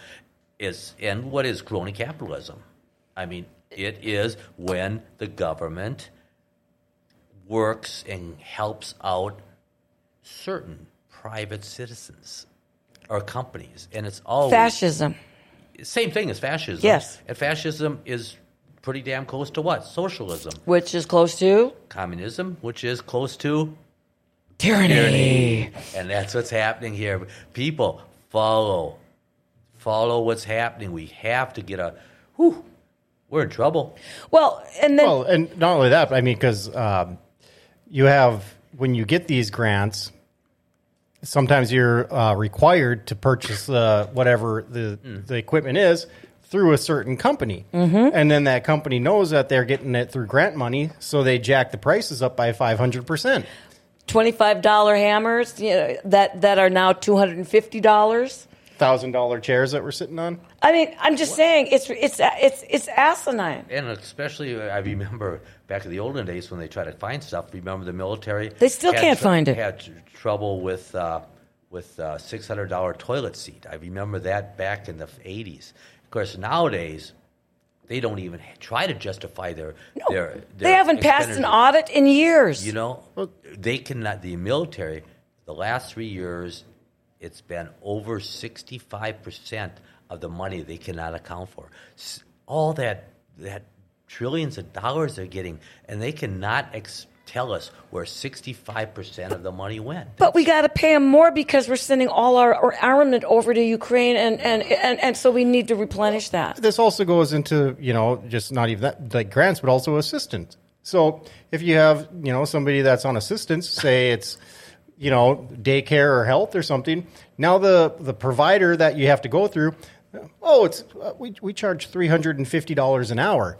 Is and what is crony capitalism? I mean, it is when the government works and helps out certain private citizens or companies, and it's always fascism. Same thing as fascism. Yes, and fascism is pretty damn close to what? Socialism, which is close to communism, which is close to tyranny. tyranny. And that's what's happening here. People follow, follow what's happening. We have to get a. Whew, we're in trouble. Well, and then well, and not only that, I mean, because um, you have when you get these grants, sometimes you're uh, required to purchase uh, whatever the mm. the equipment is through a certain company, mm-hmm. and then that company knows that they're getting it through grant money, so they jack the prices up by five hundred percent. twenty-five dollar hammers, you know, that that are now two hundred fifty dollars. Thousand dollar chairs that we're sitting on. I mean, I'm just saying, it's it's it's it's asinine. And especially, uh, I remember back in the olden days when they tried to find stuff. Remember the military? They still had can't tr- find it. Had tr- trouble with uh, with uh, six hundred dollar toilet seat. I remember that back in the eighties. Of course, nowadays they don't even try to justify their No, their, their they haven't passed an expenditure. audit in years. You know, they cannot. The military, the last three years, it's been over sixty-five percent of the money they cannot account for. S- All that that trillions of dollars they're getting, and they cannot ex- tell us where sixty-five percent of the money went. But we got to pay them more because we're sending all our, our armament over to Ukraine, and, and, and, and so we need to replenish that. This also goes into, you know, just not even that, like grants, but also assistance. So if you have, you know, somebody that's on assistance, say it's, you know, daycare or health or something, now the, the provider that you have to go through, oh, it's uh, we we charge three hundred fifty dollars an hour.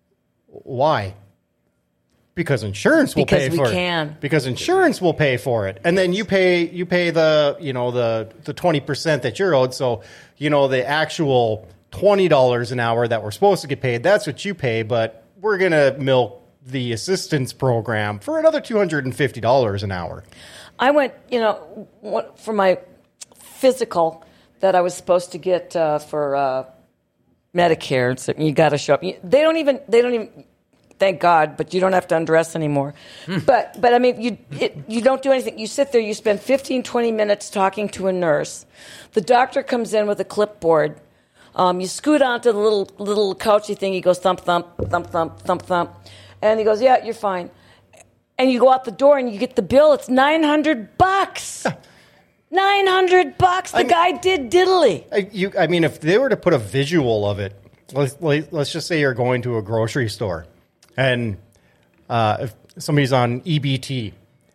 Why? Because insurance will Because pay we for can. it. Because insurance will pay for it. And then you pay you pay the, you know, the the twenty percent that you're owed. So, you know, the actual twenty dollars an hour that we're supposed to get paid, that's what you pay, but we're going to milk the assistance program for another two hundred fifty dollars an hour. I went, you know, what- for my physical that I was supposed to get uh, for uh, Medicare. So you got to show up. You- They don't even. They don't even. Thank God, but you don't have to undress anymore. but but I mean, you it, you don't do anything. You sit there. You spend fifteen, twenty minutes talking to a nurse. The doctor comes in with a clipboard. Um, you scoot onto the little little couchy thing. He goes thump thump thump thump thump thump, and he goes, yeah, you're fine. And you go out the door and you get the bill. It's nine hundred bucks. Nine hundred bucks. The I mean- guy did diddly. I, you, I mean, if they were to put a visual of it, let's, let's just say you're going to a grocery store and uh, if somebody's on E B T.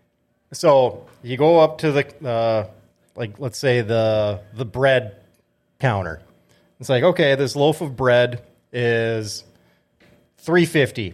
So you go up to the, uh, like, let's say the the bread counter. It's like, okay, this loaf of bread is three fifty.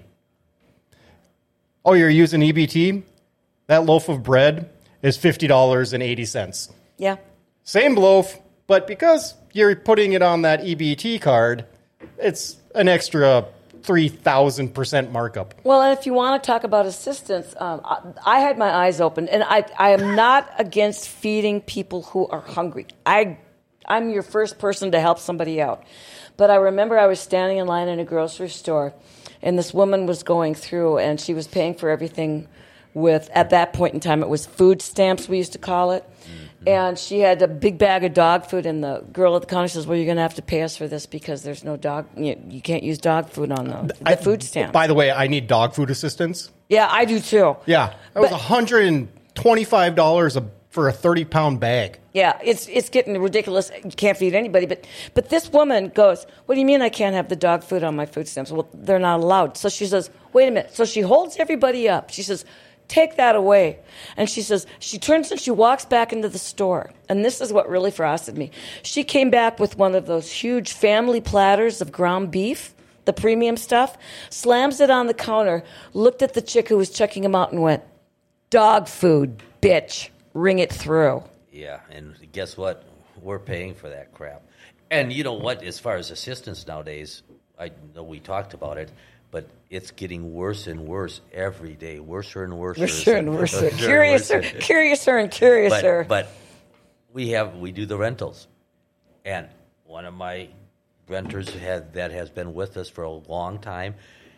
Oh, you're using E B T? That loaf of bread is fifty dollars and eighty cents. Yeah. Same loaf, but because you're putting it on that E B T card, it's an extra three thousand percent markup. Well, and if you want to talk about assistance, um, I, I had my eyes open, and I, I am not against feeding people who are hungry. I, I'm your first person to help somebody out. But I remember I was standing in line in a grocery store, and this woman was going through, and she was paying for everything with, at that point in time, it was food stamps, we used to call it. Mm-hmm. And she had a big bag of dog food, and the girl at the counter says, well, you're going to have to pay us for this because there's no dog, you, you can't use dog food on the, the I- food stamps. By the way, I need dog food assistance. Yeah, I do too. Yeah, that was But- one hundred twenty-five dollars a, for a thirty-pound bag. Yeah, it's it's getting ridiculous. You can't feed anybody. But but this woman goes, what do you mean I can't have the dog food on my food stamps? Well, they're not allowed. So she says, wait a minute. So she holds everybody up. She says, take that away. And she says, she turns and she walks back into the store. And this is what really frosted me. She came back with one of those huge family platters of ground beef, the premium stuff, slams it on the counter, looked at the chick who was checking him out and went, dog food, bitch, ring it through. Yeah, and guess what? We're paying for that crap. And you know what? As far as assistance nowadays, I know we talked about it, but it's getting worse and worse every day. Worser and worse. Worser and worser. Curiouser, curiouser and curiouser. But, but we have we do the rentals, and one of my renters had that has been with us for a long time.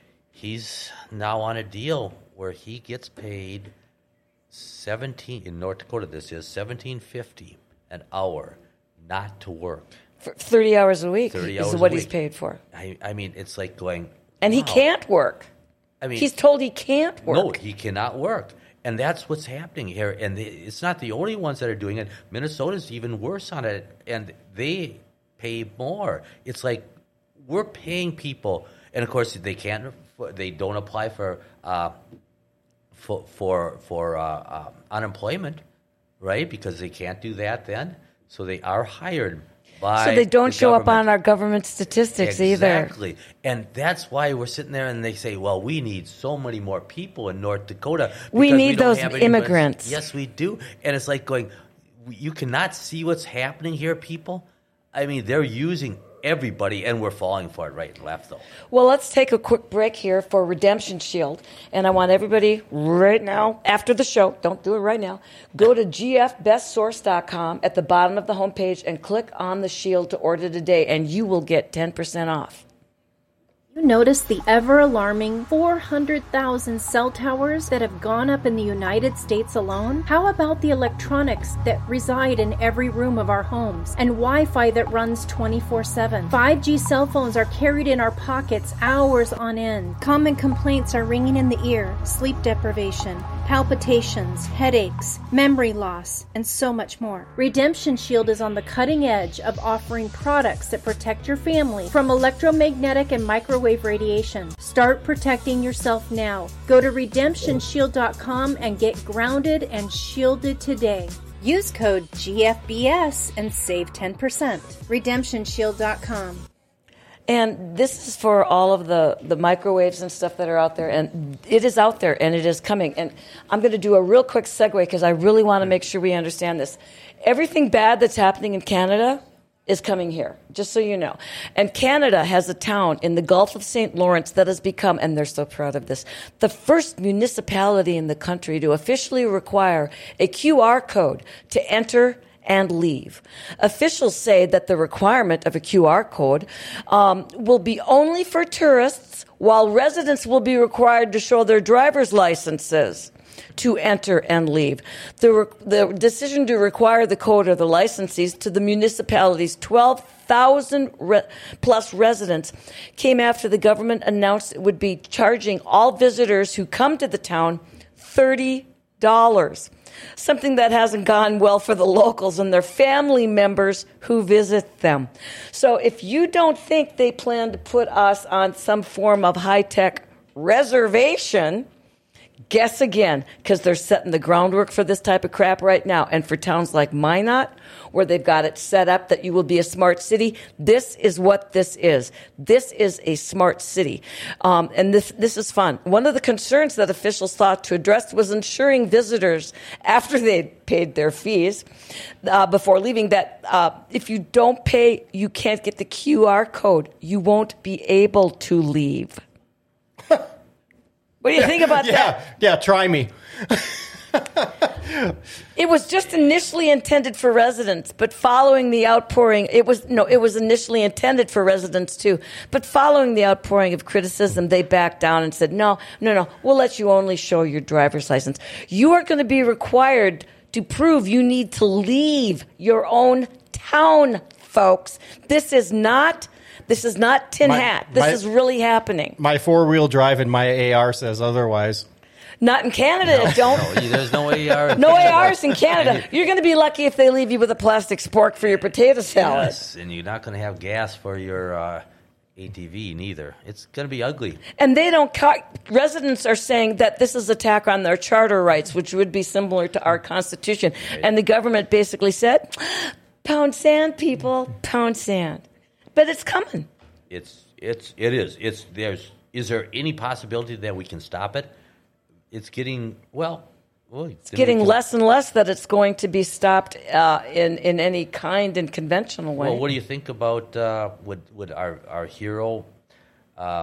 He's now on a deal where he gets paid seventeen in North Dakota. This is seventeen fifty an hour, not to work. For thirty hours a week thirty is hours what a he's week. paid for. I, I mean, it's like going, And he wow. can't work. I mean, He's told he can't work. no, he cannot work. And that's what's happening here. And the, it's not the only ones that are doing it. Minnesota's even worse on it, and they pay more. It's like we're paying people, and of course they can't. They don't apply for uh, for for, for uh, uh, unemployment, right? Because they can't do that then. So they are hired by So they don't the show up government. on our government statistics either. Exactly. And that's why we're sitting there and they say, well, we need so many more people in North Dakota. We because need don't those have anybody." immigrants. Yes, we do. And it's like going, you cannot see what's happening here, people. I mean, they're using everybody, and we're falling for it right and left, though. Well, let's take a quick break here for Redemption Shield. And I want everybody right now, after the show, don't do it right now, go to g f best source dot com at the bottom of the homepage and click on the Shield to order today, and you will get ten percent off. You notice the ever-alarming four hundred thousand cell towers that have gone up in the United States alone? How about the electronics that reside in every room of our homes and Wi-Fi that runs twenty-four seven? five G cell phones are carried in our pockets hours on end. Common complaints are ringing in the ear: sleep deprivation, palpitations, headaches, memory loss, and so much more. Redemption Shield is on the cutting edge of offering products that protect your family from electromagnetic and microwave radiation. Start protecting yourself now. Go to redemption shield dot com and get grounded and shielded today. Use code G F B S and save ten percent. redemption shield dot com. And this is for all of the, the microwaves and stuff that are out there. And it is out there, and it is coming. And I'm going to do a real quick segue because I really want to make sure we understand this. Everything bad that's happening in Canada is coming here, just so you know. And Canada has a town in the Gulf of Saint Lawrence that has become, and they're so proud of this, the first municipality in the country to officially require a Q R code to enter and leave. Officials say that the requirement of a Q R code um, will be only for tourists, while residents will be required to show their driver's licenses to enter and leave. The, re- the decision to require the code or the licenses to the municipality's twelve thousand re- plus residents came after the government announced it would be charging all visitors who come to the town thirty dollars. Something that hasn't gone well for the locals and their family members who visit them. So if you don't think they plan to put us on some form of high-tech reservation, guess again, because they're setting the groundwork for this type of crap right now. And for towns like Minot, where they've got it set up that you will be a smart city, this is what this is. This is a smart city. Um, and this this is fun. One of the concerns that officials thought to address was ensuring visitors, after they'd paid their fees, uh, before leaving, that uh, if you don't pay, you can't get the Q R code. You won't be able to leave. What do you think about yeah, that? Yeah, try me. It was just initially intended for residents, but following the outpouring, it was no, it was initially intended for residents too. But following the outpouring of criticism, they backed down and said, no, no, no, we'll let you only show your driver's license. You are going to be required to prove you need to leave your own town, folks. This is not... This is not tin My- hat. This my- is really happening. My four-wheel drive in my A R says otherwise. Not in Canada, it don't. No, there's no A R in No Canada. A Rs in Canada. You're going to be lucky if they leave you with a plastic spork for your potato salad. Yes, and you're not going to have gas for your uh, A T V neither. It's going to be ugly. And they don't. Ca- residents are saying that this is attack on their charter rights, which would be similar to our Constitution. Right. And the government basically said, pound sand, people, pound sand. But it's coming. It's it's it is. It's there's is there any possibility that we can stop it? It's getting well. well It's getting less and less that it's going to be stopped uh, in in any kind and conventional way. Well, what do you think about uh, would would our our hero, uh,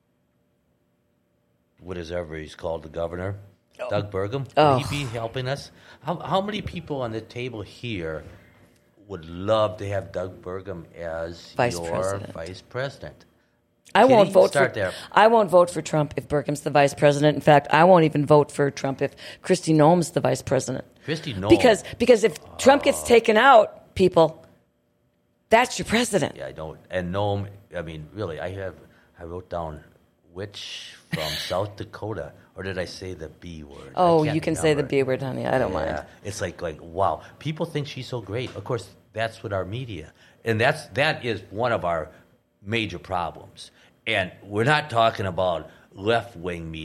whatever he's called, the governor, oh. Doug Burgum? Oh. Would he be helping us? How how many people on the table here would love to have Doug Burgum as Vice your president. vice president? I Can won't he vote start for. there? I won't vote for Trump if Burgum's the vice president. In fact, I won't even vote for Trump if Kristi Noem's the vice president. Kristi Noem. Because because if Trump gets taken out, people, that's your president. Yeah, I don't. And Noem, I mean, really, I have. I wrote down which from South Dakota, or did I say the B word? Oh, I can't you can say the remember. B word, honey. I don't Yeah, mind. it's like like wow, people think she's so great. Of course, that's what our media, and that's that is one of our major problems. And we're not talking about left wing media.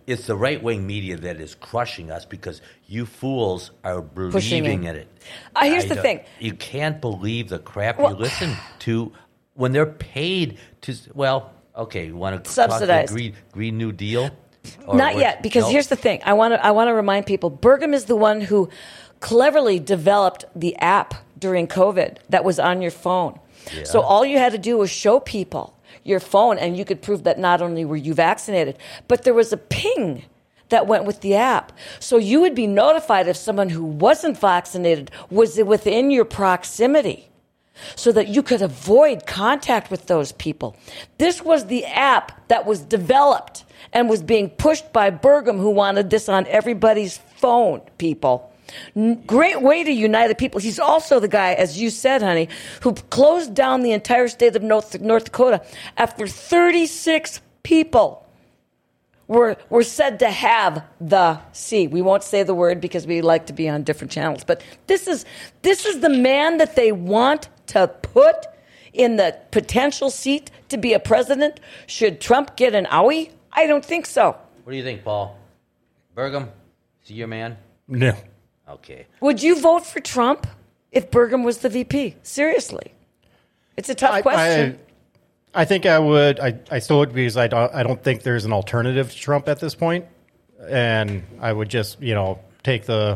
it's the right wing media that is crushing us because you fools are Pushing believing in. in it. Uh, here's I the don't- thing. You can't believe the crap Well- you listen to when they're paid to. Well, okay, you want to Subsidized. talk the Green, Green New Deal? Or Not what- yet, because no? here's the thing. I want to I want to remind people. Burgum is the one who cleverly developed the app during COVID that was on your phone. Yeah. So all you had to do was show people your phone, and you could prove that not only were you vaccinated, but there was a ping that went with the app. So you would be notified if someone who wasn't vaccinated was within your proximity, so that you could avoid contact with those people. This was the app that was developed and was being pushed by Burgum, who wanted this on everybody's phone, people. N- Great way to unite the people. He's also the guy, as you said, honey, who closed down the entire state of North, North Dakota after thirty-six people were were said to have the C. We won't say the word because we like to be on different channels. But this is this is the man that they want to put in the potential seat to be a president. Should Trump get an owie? I don't think so. What do you think, Paul? Burgum, is he your man? No. Okay. Would you vote for Trump if Burgum was the V P? Seriously. It's a tough I, question. I, I think I would. I, I still would because I don't, I don't think there's an alternative to Trump at this point. And I would just, you know, take the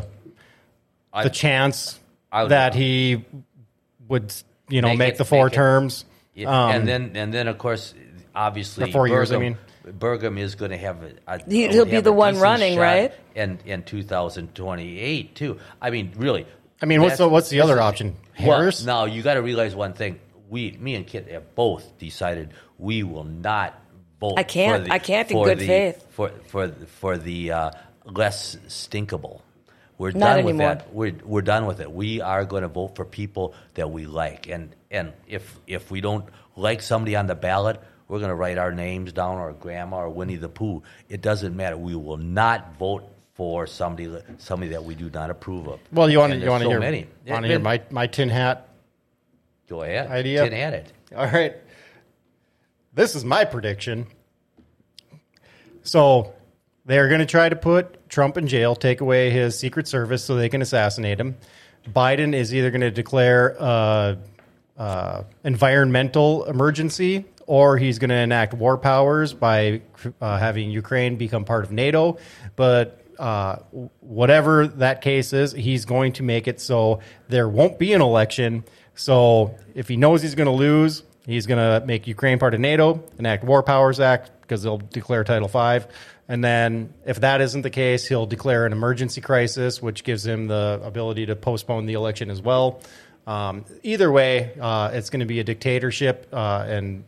I- the chance I would- that he would, you know, Make make, it- the four make it- terms. Yeah, Um, and then, and then, of course, obviously, The four Burgum, years, I mean. Burgum is going to have. A, He- will he'll be have the a one decent running, shot right? In in two thousand twenty-eight too. I mean, really. I mean, what's that's- the what's the this other is- option? Well, Harris? no, you got to realize one thing. We, me and Kit, have both decided we will not vote. I can't. For the, I can't in for good the, faith. for for for the uh, less stinkable. We're Not done anymore. with that. We're we're done with it. We are going to vote for people that we like, and and if if we don't like somebody on the ballot, we're going to write our names down, or Grandma, or Winnie the Pooh. It doesn't matter. We will not vote for somebody somebody that we do not approve of. Well, you want to And you want to there's hear so many. want to hear my my tin hat Go ahead. idea? Tin at it. All right. This is my prediction. So they're going to try to put Trump in jail, take away his Secret Service so they can assassinate him. Biden is either going to declare uh, uh, environmental emergency, or he's going to enact war powers by uh, having Ukraine become part of NATO. But uh, whatever that case is, he's going to make it so there won't be an election. So if he knows he's going to lose, he's going to make Ukraine part of NATO, enact War Powers Act, because they'll declare Title five. And then if that isn't the case, he'll declare an emergency crisis, which gives him the ability to postpone the election as well. Um, either way, uh, it's going to be a dictatorship, uh, and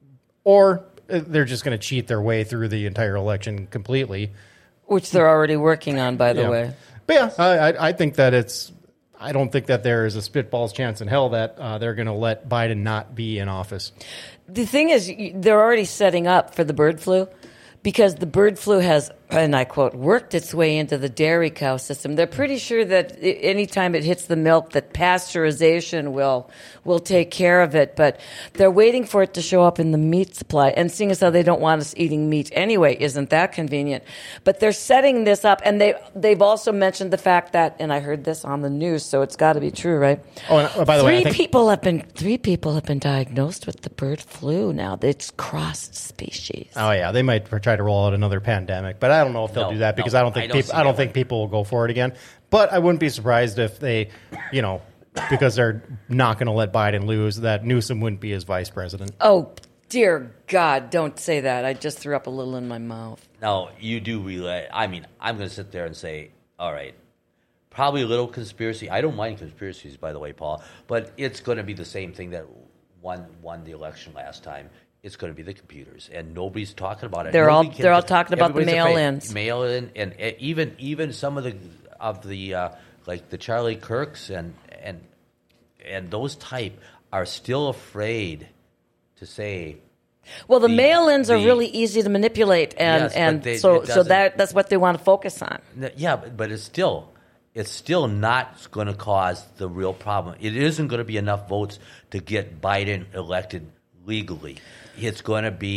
or they're just going to cheat their way through the entire election completely. Which they're already working on, by the Yeah. way. But yeah, I, I, I think that it's. I don't think that there is a spitball's chance in hell that uh, they're going to let Biden not be in office. The thing is, y- they're already setting up for the bird flu because the bird flu has, and I quote, worked its way into the dairy cow system. They're pretty sure that I- anytime it hits the milk, that pasteurization will will take care of it. But they're waiting for it to show up in the meat supply. And seeing as how they don't want us eating meat anyway, isn't that convenient? But they're setting this up, and they they've also mentioned the fact that, and I heard this on the news, so it's got to be true, right? Oh, and, uh, by the three way, I think, people have been three people have been diagnosed with the bird flu now. It's cross species. oh yeah, they might try to roll out another pandemic, but I don't know if they'll No, do that because no, I don't think I don't people, see I don't that think one. people will go for it again. But I wouldn't be surprised if they, you know, because they're not going to let Biden lose, that Newsom wouldn't be his vice president. Oh, dear God, don't say that. I just threw up a little in my mouth. Now, you do relay. I mean, I'm going to sit there and say, all right, probably a little conspiracy. I don't mind conspiracies, by the way, Paul, but it's going to be the same thing that won won the election last time. It's going to be the computers, and nobody's talking about it. They're all- Nobody can- they're all talking about the everybody's afraid. mail-ins. Mail-in, and uh, even even some of the of the uh, like the Charlie Kirks and and and those type are still afraid to say. Well, the, The- mail-ins are the- really easy to manipulate, and Yes, but and they- so it so doesn't- that that's what they want to focus on. N- Yeah, but, but it's still it's still not going to cause the real problem. It isn't going to be enough votes to get Biden elected legally. It's going to be the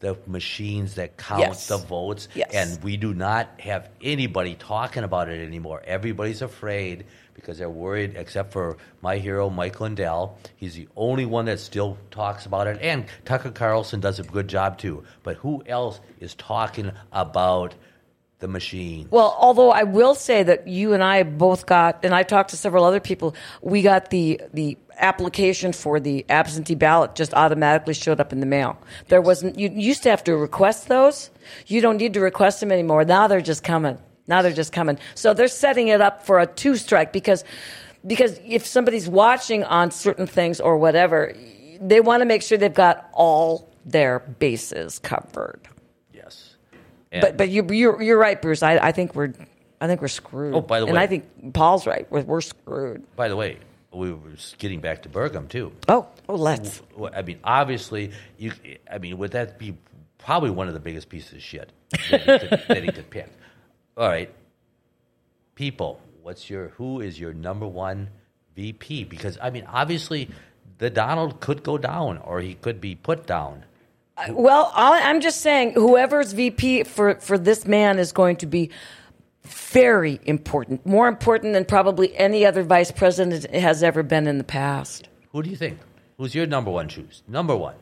the machines that count Yes. the votes. Yes. And we do not have anybody talking about it anymore. Everybody's afraid because they're worried, except for my hero, Mike Lindell. He's the only one that still talks about it. And Tucker Carlson does a good job, too. But who else is talking about the machine? Well, although I will say that you and I both got, and I talked to several other people, we got the the application for the absentee ballot just automatically showed up in the mail. There wasn't, you used to have to request those. You don't need to request them anymore. Now they're just coming. Now they're just coming. So they're setting it up for a two strike because because if somebody's watching on certain things or whatever, they want to make sure they've got all their bases covered. Yes. But but you you're you're right, Bruce. I, I think we're I think we're screwed. Oh, by the and way- I think Paul's right. We're we're screwed. By the way, we were getting back to Burgum, too. Oh oh let's. Well, I mean, obviously, you. I mean, would that be probably one of the biggest pieces of shit that he could, that he could pick? All right, people, what's your who is your number one V P? Because I mean, obviously, the Donald could go down, or he could be put down. Well, all, I'm just saying, whoever's V P for for this man is going to be very important, more important than probably any other vice president has ever been in the past. Who do you think? Who's your number one choose? Number one.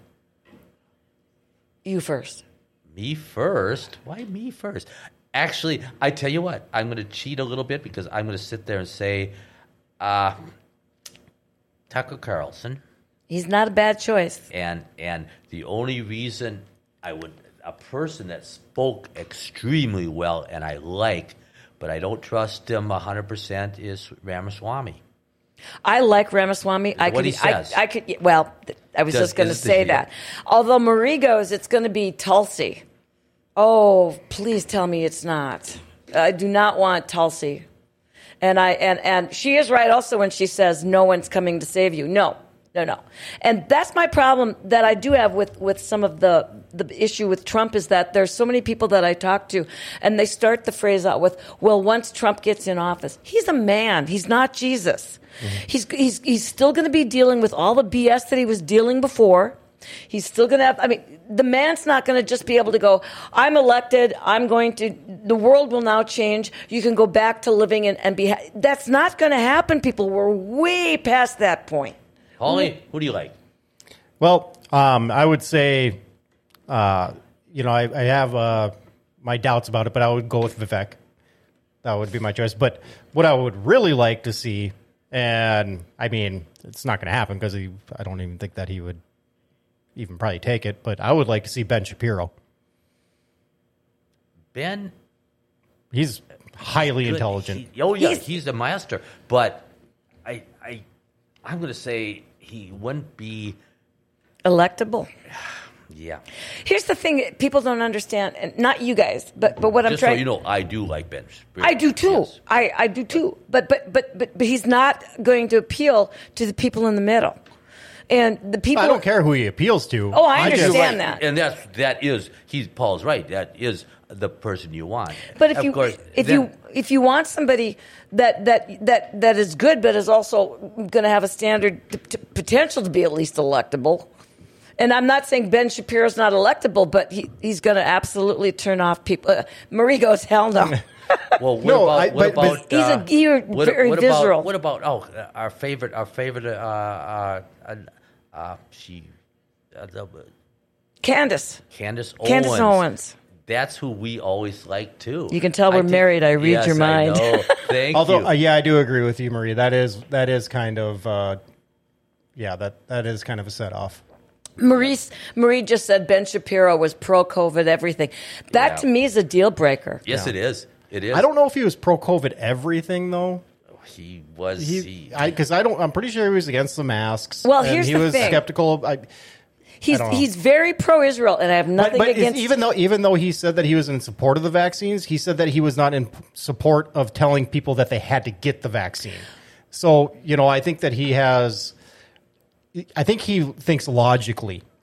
You first. Me first? Why me first? Actually, I tell you what, I'm going to cheat a little bit because I'm going to sit there and say, uh, Tucker Carlson. He's not a bad choice. And and the only reason I would, a person that spoke extremely well and I like, but I don't trust him one hundred percent is Ramaswamy. I like Ramaswamy. I What could, he says. I, I could. Well, I was Does- just going to is it the say heel? that. Although Marie goes, it's going to be Tulsi. Oh, please tell me it's not. I do not want Tulsi. And I and and she is right also when she says no one's coming to save you. No, no, no. And that's my problem that I do have with, with some of the the issue with Trump is that there's so many people that I talk to and they start the phrase out with, well, once Trump gets in office, he's a man. He's not Jesus. Mm-hmm. He's he's he's still going to be dealing with all the B S that he was dealing before. He's still going to have, I mean, the man's not going to just be able to go, I'm elected, I'm going to, the world will now change, you can go back to living and, and be, ha-. That's not going to happen, people. We're way past that point. Paulie, who do you like? Well, um, I would say, uh, you know, I, I have uh, my doubts about it, but I would go with Vivek. That would be my choice. But what I would really like to see, and I mean, it's not going to happen because I don't even think that he would even probably take it, but I would like to see Ben Shapiro. Ben? He's highly Good. intelligent. He, oh, yeah, He's- he's, a master. But I, I, I'm going to say he wouldn't be, Electable. yeah. Here's the thing that people don't understand, and not you guys, but, but what I'm Just trying so you know, I do like Ben Shapiro. I do too. Yes. I, I do too. But, but but but but he's not going to appeal to the people in the middle. And the people I don't care who he appeals to. Oh, I just- understand that. And that's, that is, he's, Paul's right, that is the person you want. But if Of you course, if then- you if you want somebody that that that that is good, but is also going to have a standard t- t- potential to be at least electable. And I'm not saying Ben Shapiro's not electable, but he, he's going to absolutely turn off people. Uh, Marie goes, hell no. Well, what No, about, I- what but- but- about He's a- uh, you're what, very what visceral. About, what about oh, our favorite, our favorite, uh, uh, uh, uh she, uh, the, Candace. Candace Owens. Candace Owens. That's who we always like too. You can tell we're think- married. I read yes, your mind. I know. Thank Although, you. uh, yeah, I do agree with you, Marie. That is that is kind of, uh, yeah, that that is kind of a set off. Maurice, Marie just said Ben Shapiro was pro-COVID, everything. That Yeah. to me is a deal breaker. yes, it is. It is. I don't know if he was pro COVID everything though. He was. He, He, I because I don't. I'm pretty sure he was against the masks. Well, and here's he the was thing. skeptical. I, He's don't know. he's very pro-Israel, and I have but nothing but against. even though even though he said that he was in support of the vaccines, he said that he was not in p- support of telling people that they had to get the vaccine. So you know, I think that he has. I think he thinks logically.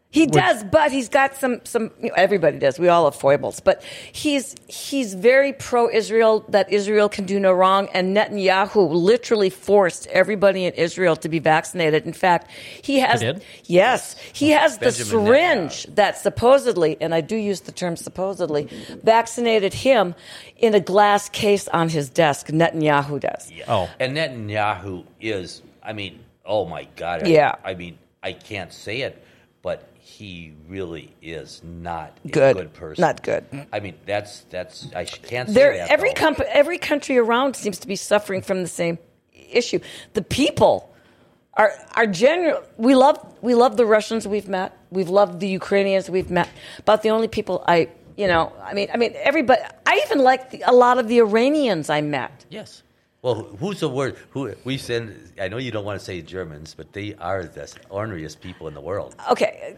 He does, but he's got some, some, you know, everybody does. We all have foibles, but he's, he's very pro-Israel, that Israel can do no wrong. And Netanyahu literally forced everybody in Israel to be vaccinated. In fact, he has, He did? yes, he has the Benjamin syringe that supposedly, and I do use the term supposedly, vaccinated him in a glass case on his desk. Netanyahu does. Yeah. Oh. And Netanyahu is, I mean, oh my God. I, Yeah. I mean, I can't say it, but he really is not Good. a good person. Not good. I mean, that's, that's, I sh- can't say There, that. every though. comp- every country around seems to be suffering from the same issue. The people are are general. We love we love the Russians we've met. We've loved the Ukrainians we've met. About the only people I, you know, I mean, I mean, everybody. I even like the, a lot of the Iranians I met. Yes. Well, who- who's the word? Who we send? I know you don't want to say Germans, but they are the orneriest people in the world. Okay,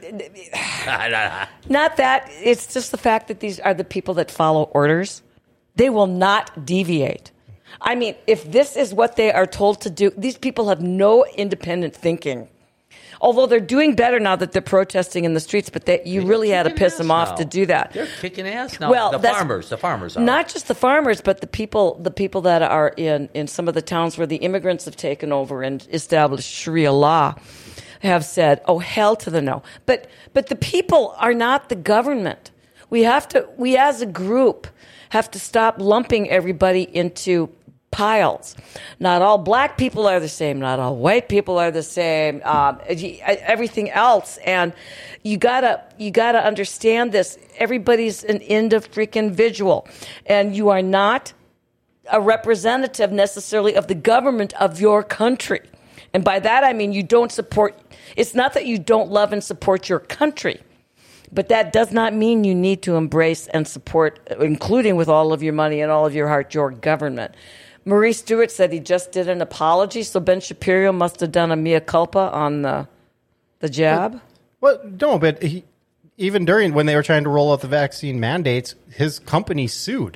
not that. It's just the fact that these are the people that follow orders. They will not deviate. I mean, if this is what they are told to do, these people have no independent thinking. Although they're doing better now that they're protesting in the streets, but they, you They're really had to kicking piss ass them off now. to do that. They're kicking ass now. Well, the that's- farmers, the farmers are. Not just the farmers, but the people, the people that are in, in some of the towns where the immigrants have taken over and established Sharia law have said, "Oh, hell to the no." But but the people are not the government. We have to. We as a group have to stop lumping everybody into piles. Not all black people are the same. Not all white people are the same. Um, everything else, and you gotta you gotta understand this. Everybody's an individual, and you are not a representative necessarily of the government of your country. And by that I mean you don't support. It's not that you don't love and support your country. But that does not mean you need to embrace and support, including with all of your money and all of your heart, your government. Maurice Stewart said he just did an apology, so Ben Shapiro must have done a mea culpa on the the jab. Well, no, but he, even during when they were trying to roll out the vaccine mandates, his company sued.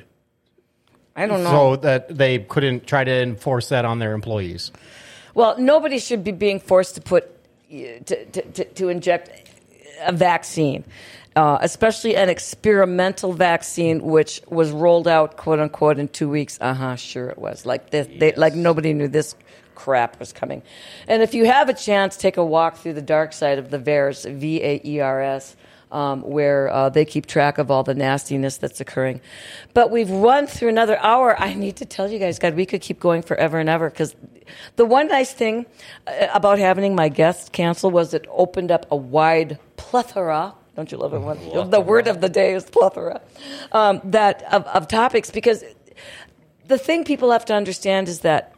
I don't know. So that they couldn't try to enforce that on their employees. Well, nobody should be being forced to put to to, to, to inject a vaccine, uh, especially an experimental vaccine, which was rolled out, quote unquote, in two weeks. Uh huh. Sure, it was like this. They, like nobody knew this crap was coming. And if you have a chance, take a walk through the dark side of the V A E R S, V A E R S. Um, where uh, they keep track of all the nastiness that's occurring. But we've run through another hour. I need to tell you guys, God, we could keep going forever and ever, because the one nice thing uh, about having my guests cancel was it opened up a wide plethora. Don't you love it when the word of the day is plethora, um, that of, of topics, because the thing people have to understand is that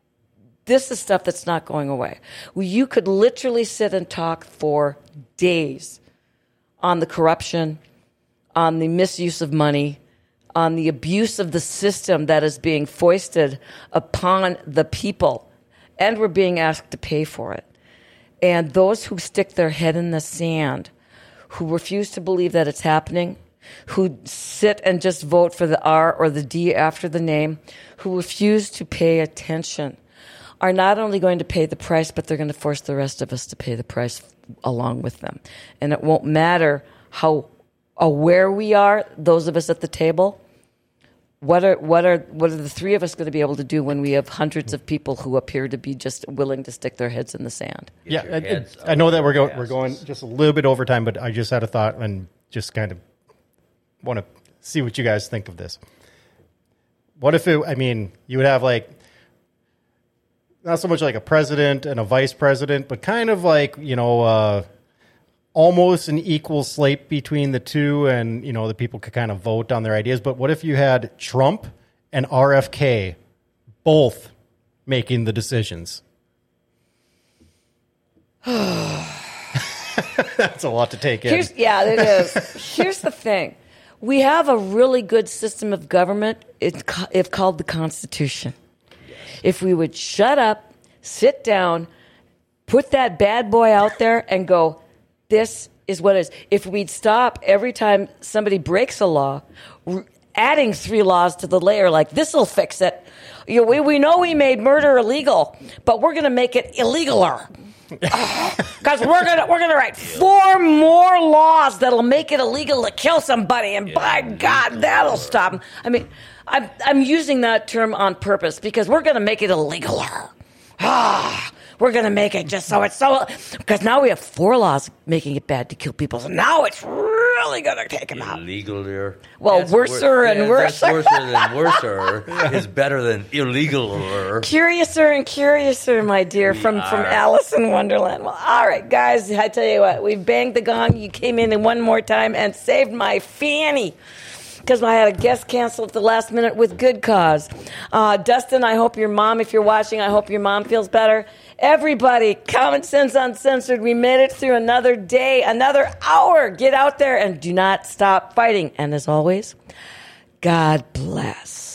this is stuff that's not going away. You could literally sit and talk for days on the corruption, on the misuse of money, on the abuse of the system that is being foisted upon the people, and we're being asked to pay for it. And those who stick their head in the sand, who refuse to believe that it's happening, who sit and just vote for the R or the D after the name, who refuse to pay attention, are not only going to pay the price, but they're going to force the rest of us to pay the price along with them. And it won't matter how aware we are, those of us at the table. What are what are what are the three of us going to be able to do when we have hundreds of people who appear to be just willing to stick their heads in the sand? Yeah, your I, heads I know that we're going up we're your going asses. just a little bit over time, but I just had a thought and just kind of want to see what you guys think of this. What if it? I mean, you would have like not so much like a president and a vice president, but kind of like, you know, uh, almost an equal slate between the two, and you know the people could kind of vote on their ideas. But what if you had Trump and R F K both making the decisions? That's a lot to take in. Here's, yeah, it is. Here's the thing. We have a really good system of government. It's, ca- it's called the Constitution. If we would shut up, sit down, put that bad boy out there and go, this is what it is. If we'd stop every time somebody breaks a law, r- adding three laws to the layer like this will fix it. You know, we, we know we made murder illegal, but we're going to make it illegaler. Because we're gonna we're gonna write four more laws that'll make it illegal to kill somebody, and by God, that'll stop them. I mean, I'm I'm using that term on purpose because we're gonna make it illegal. Ah, we're gonna make it just so it's so because now we have four laws making it bad to kill people, so now it's really gonna take them out. Illegal there. Well, That's worser wor- and yeah, worser. That's worser than worser is better than illegaler. Curiouser and curiouser, my dear, from, from are. Alice in Wonderland. Well, all right, guys, I tell you what, we banged the gong. You came in one more time and saved my fanny because I had a guest cancel at the last minute with good cause. Uh, Dustin, I hope your mom, if you're watching, I hope your mom feels better. Everybody, Common Sense Uncensored, we made it through another day, another hour. Get out there and do not stop fighting. And as always, God bless.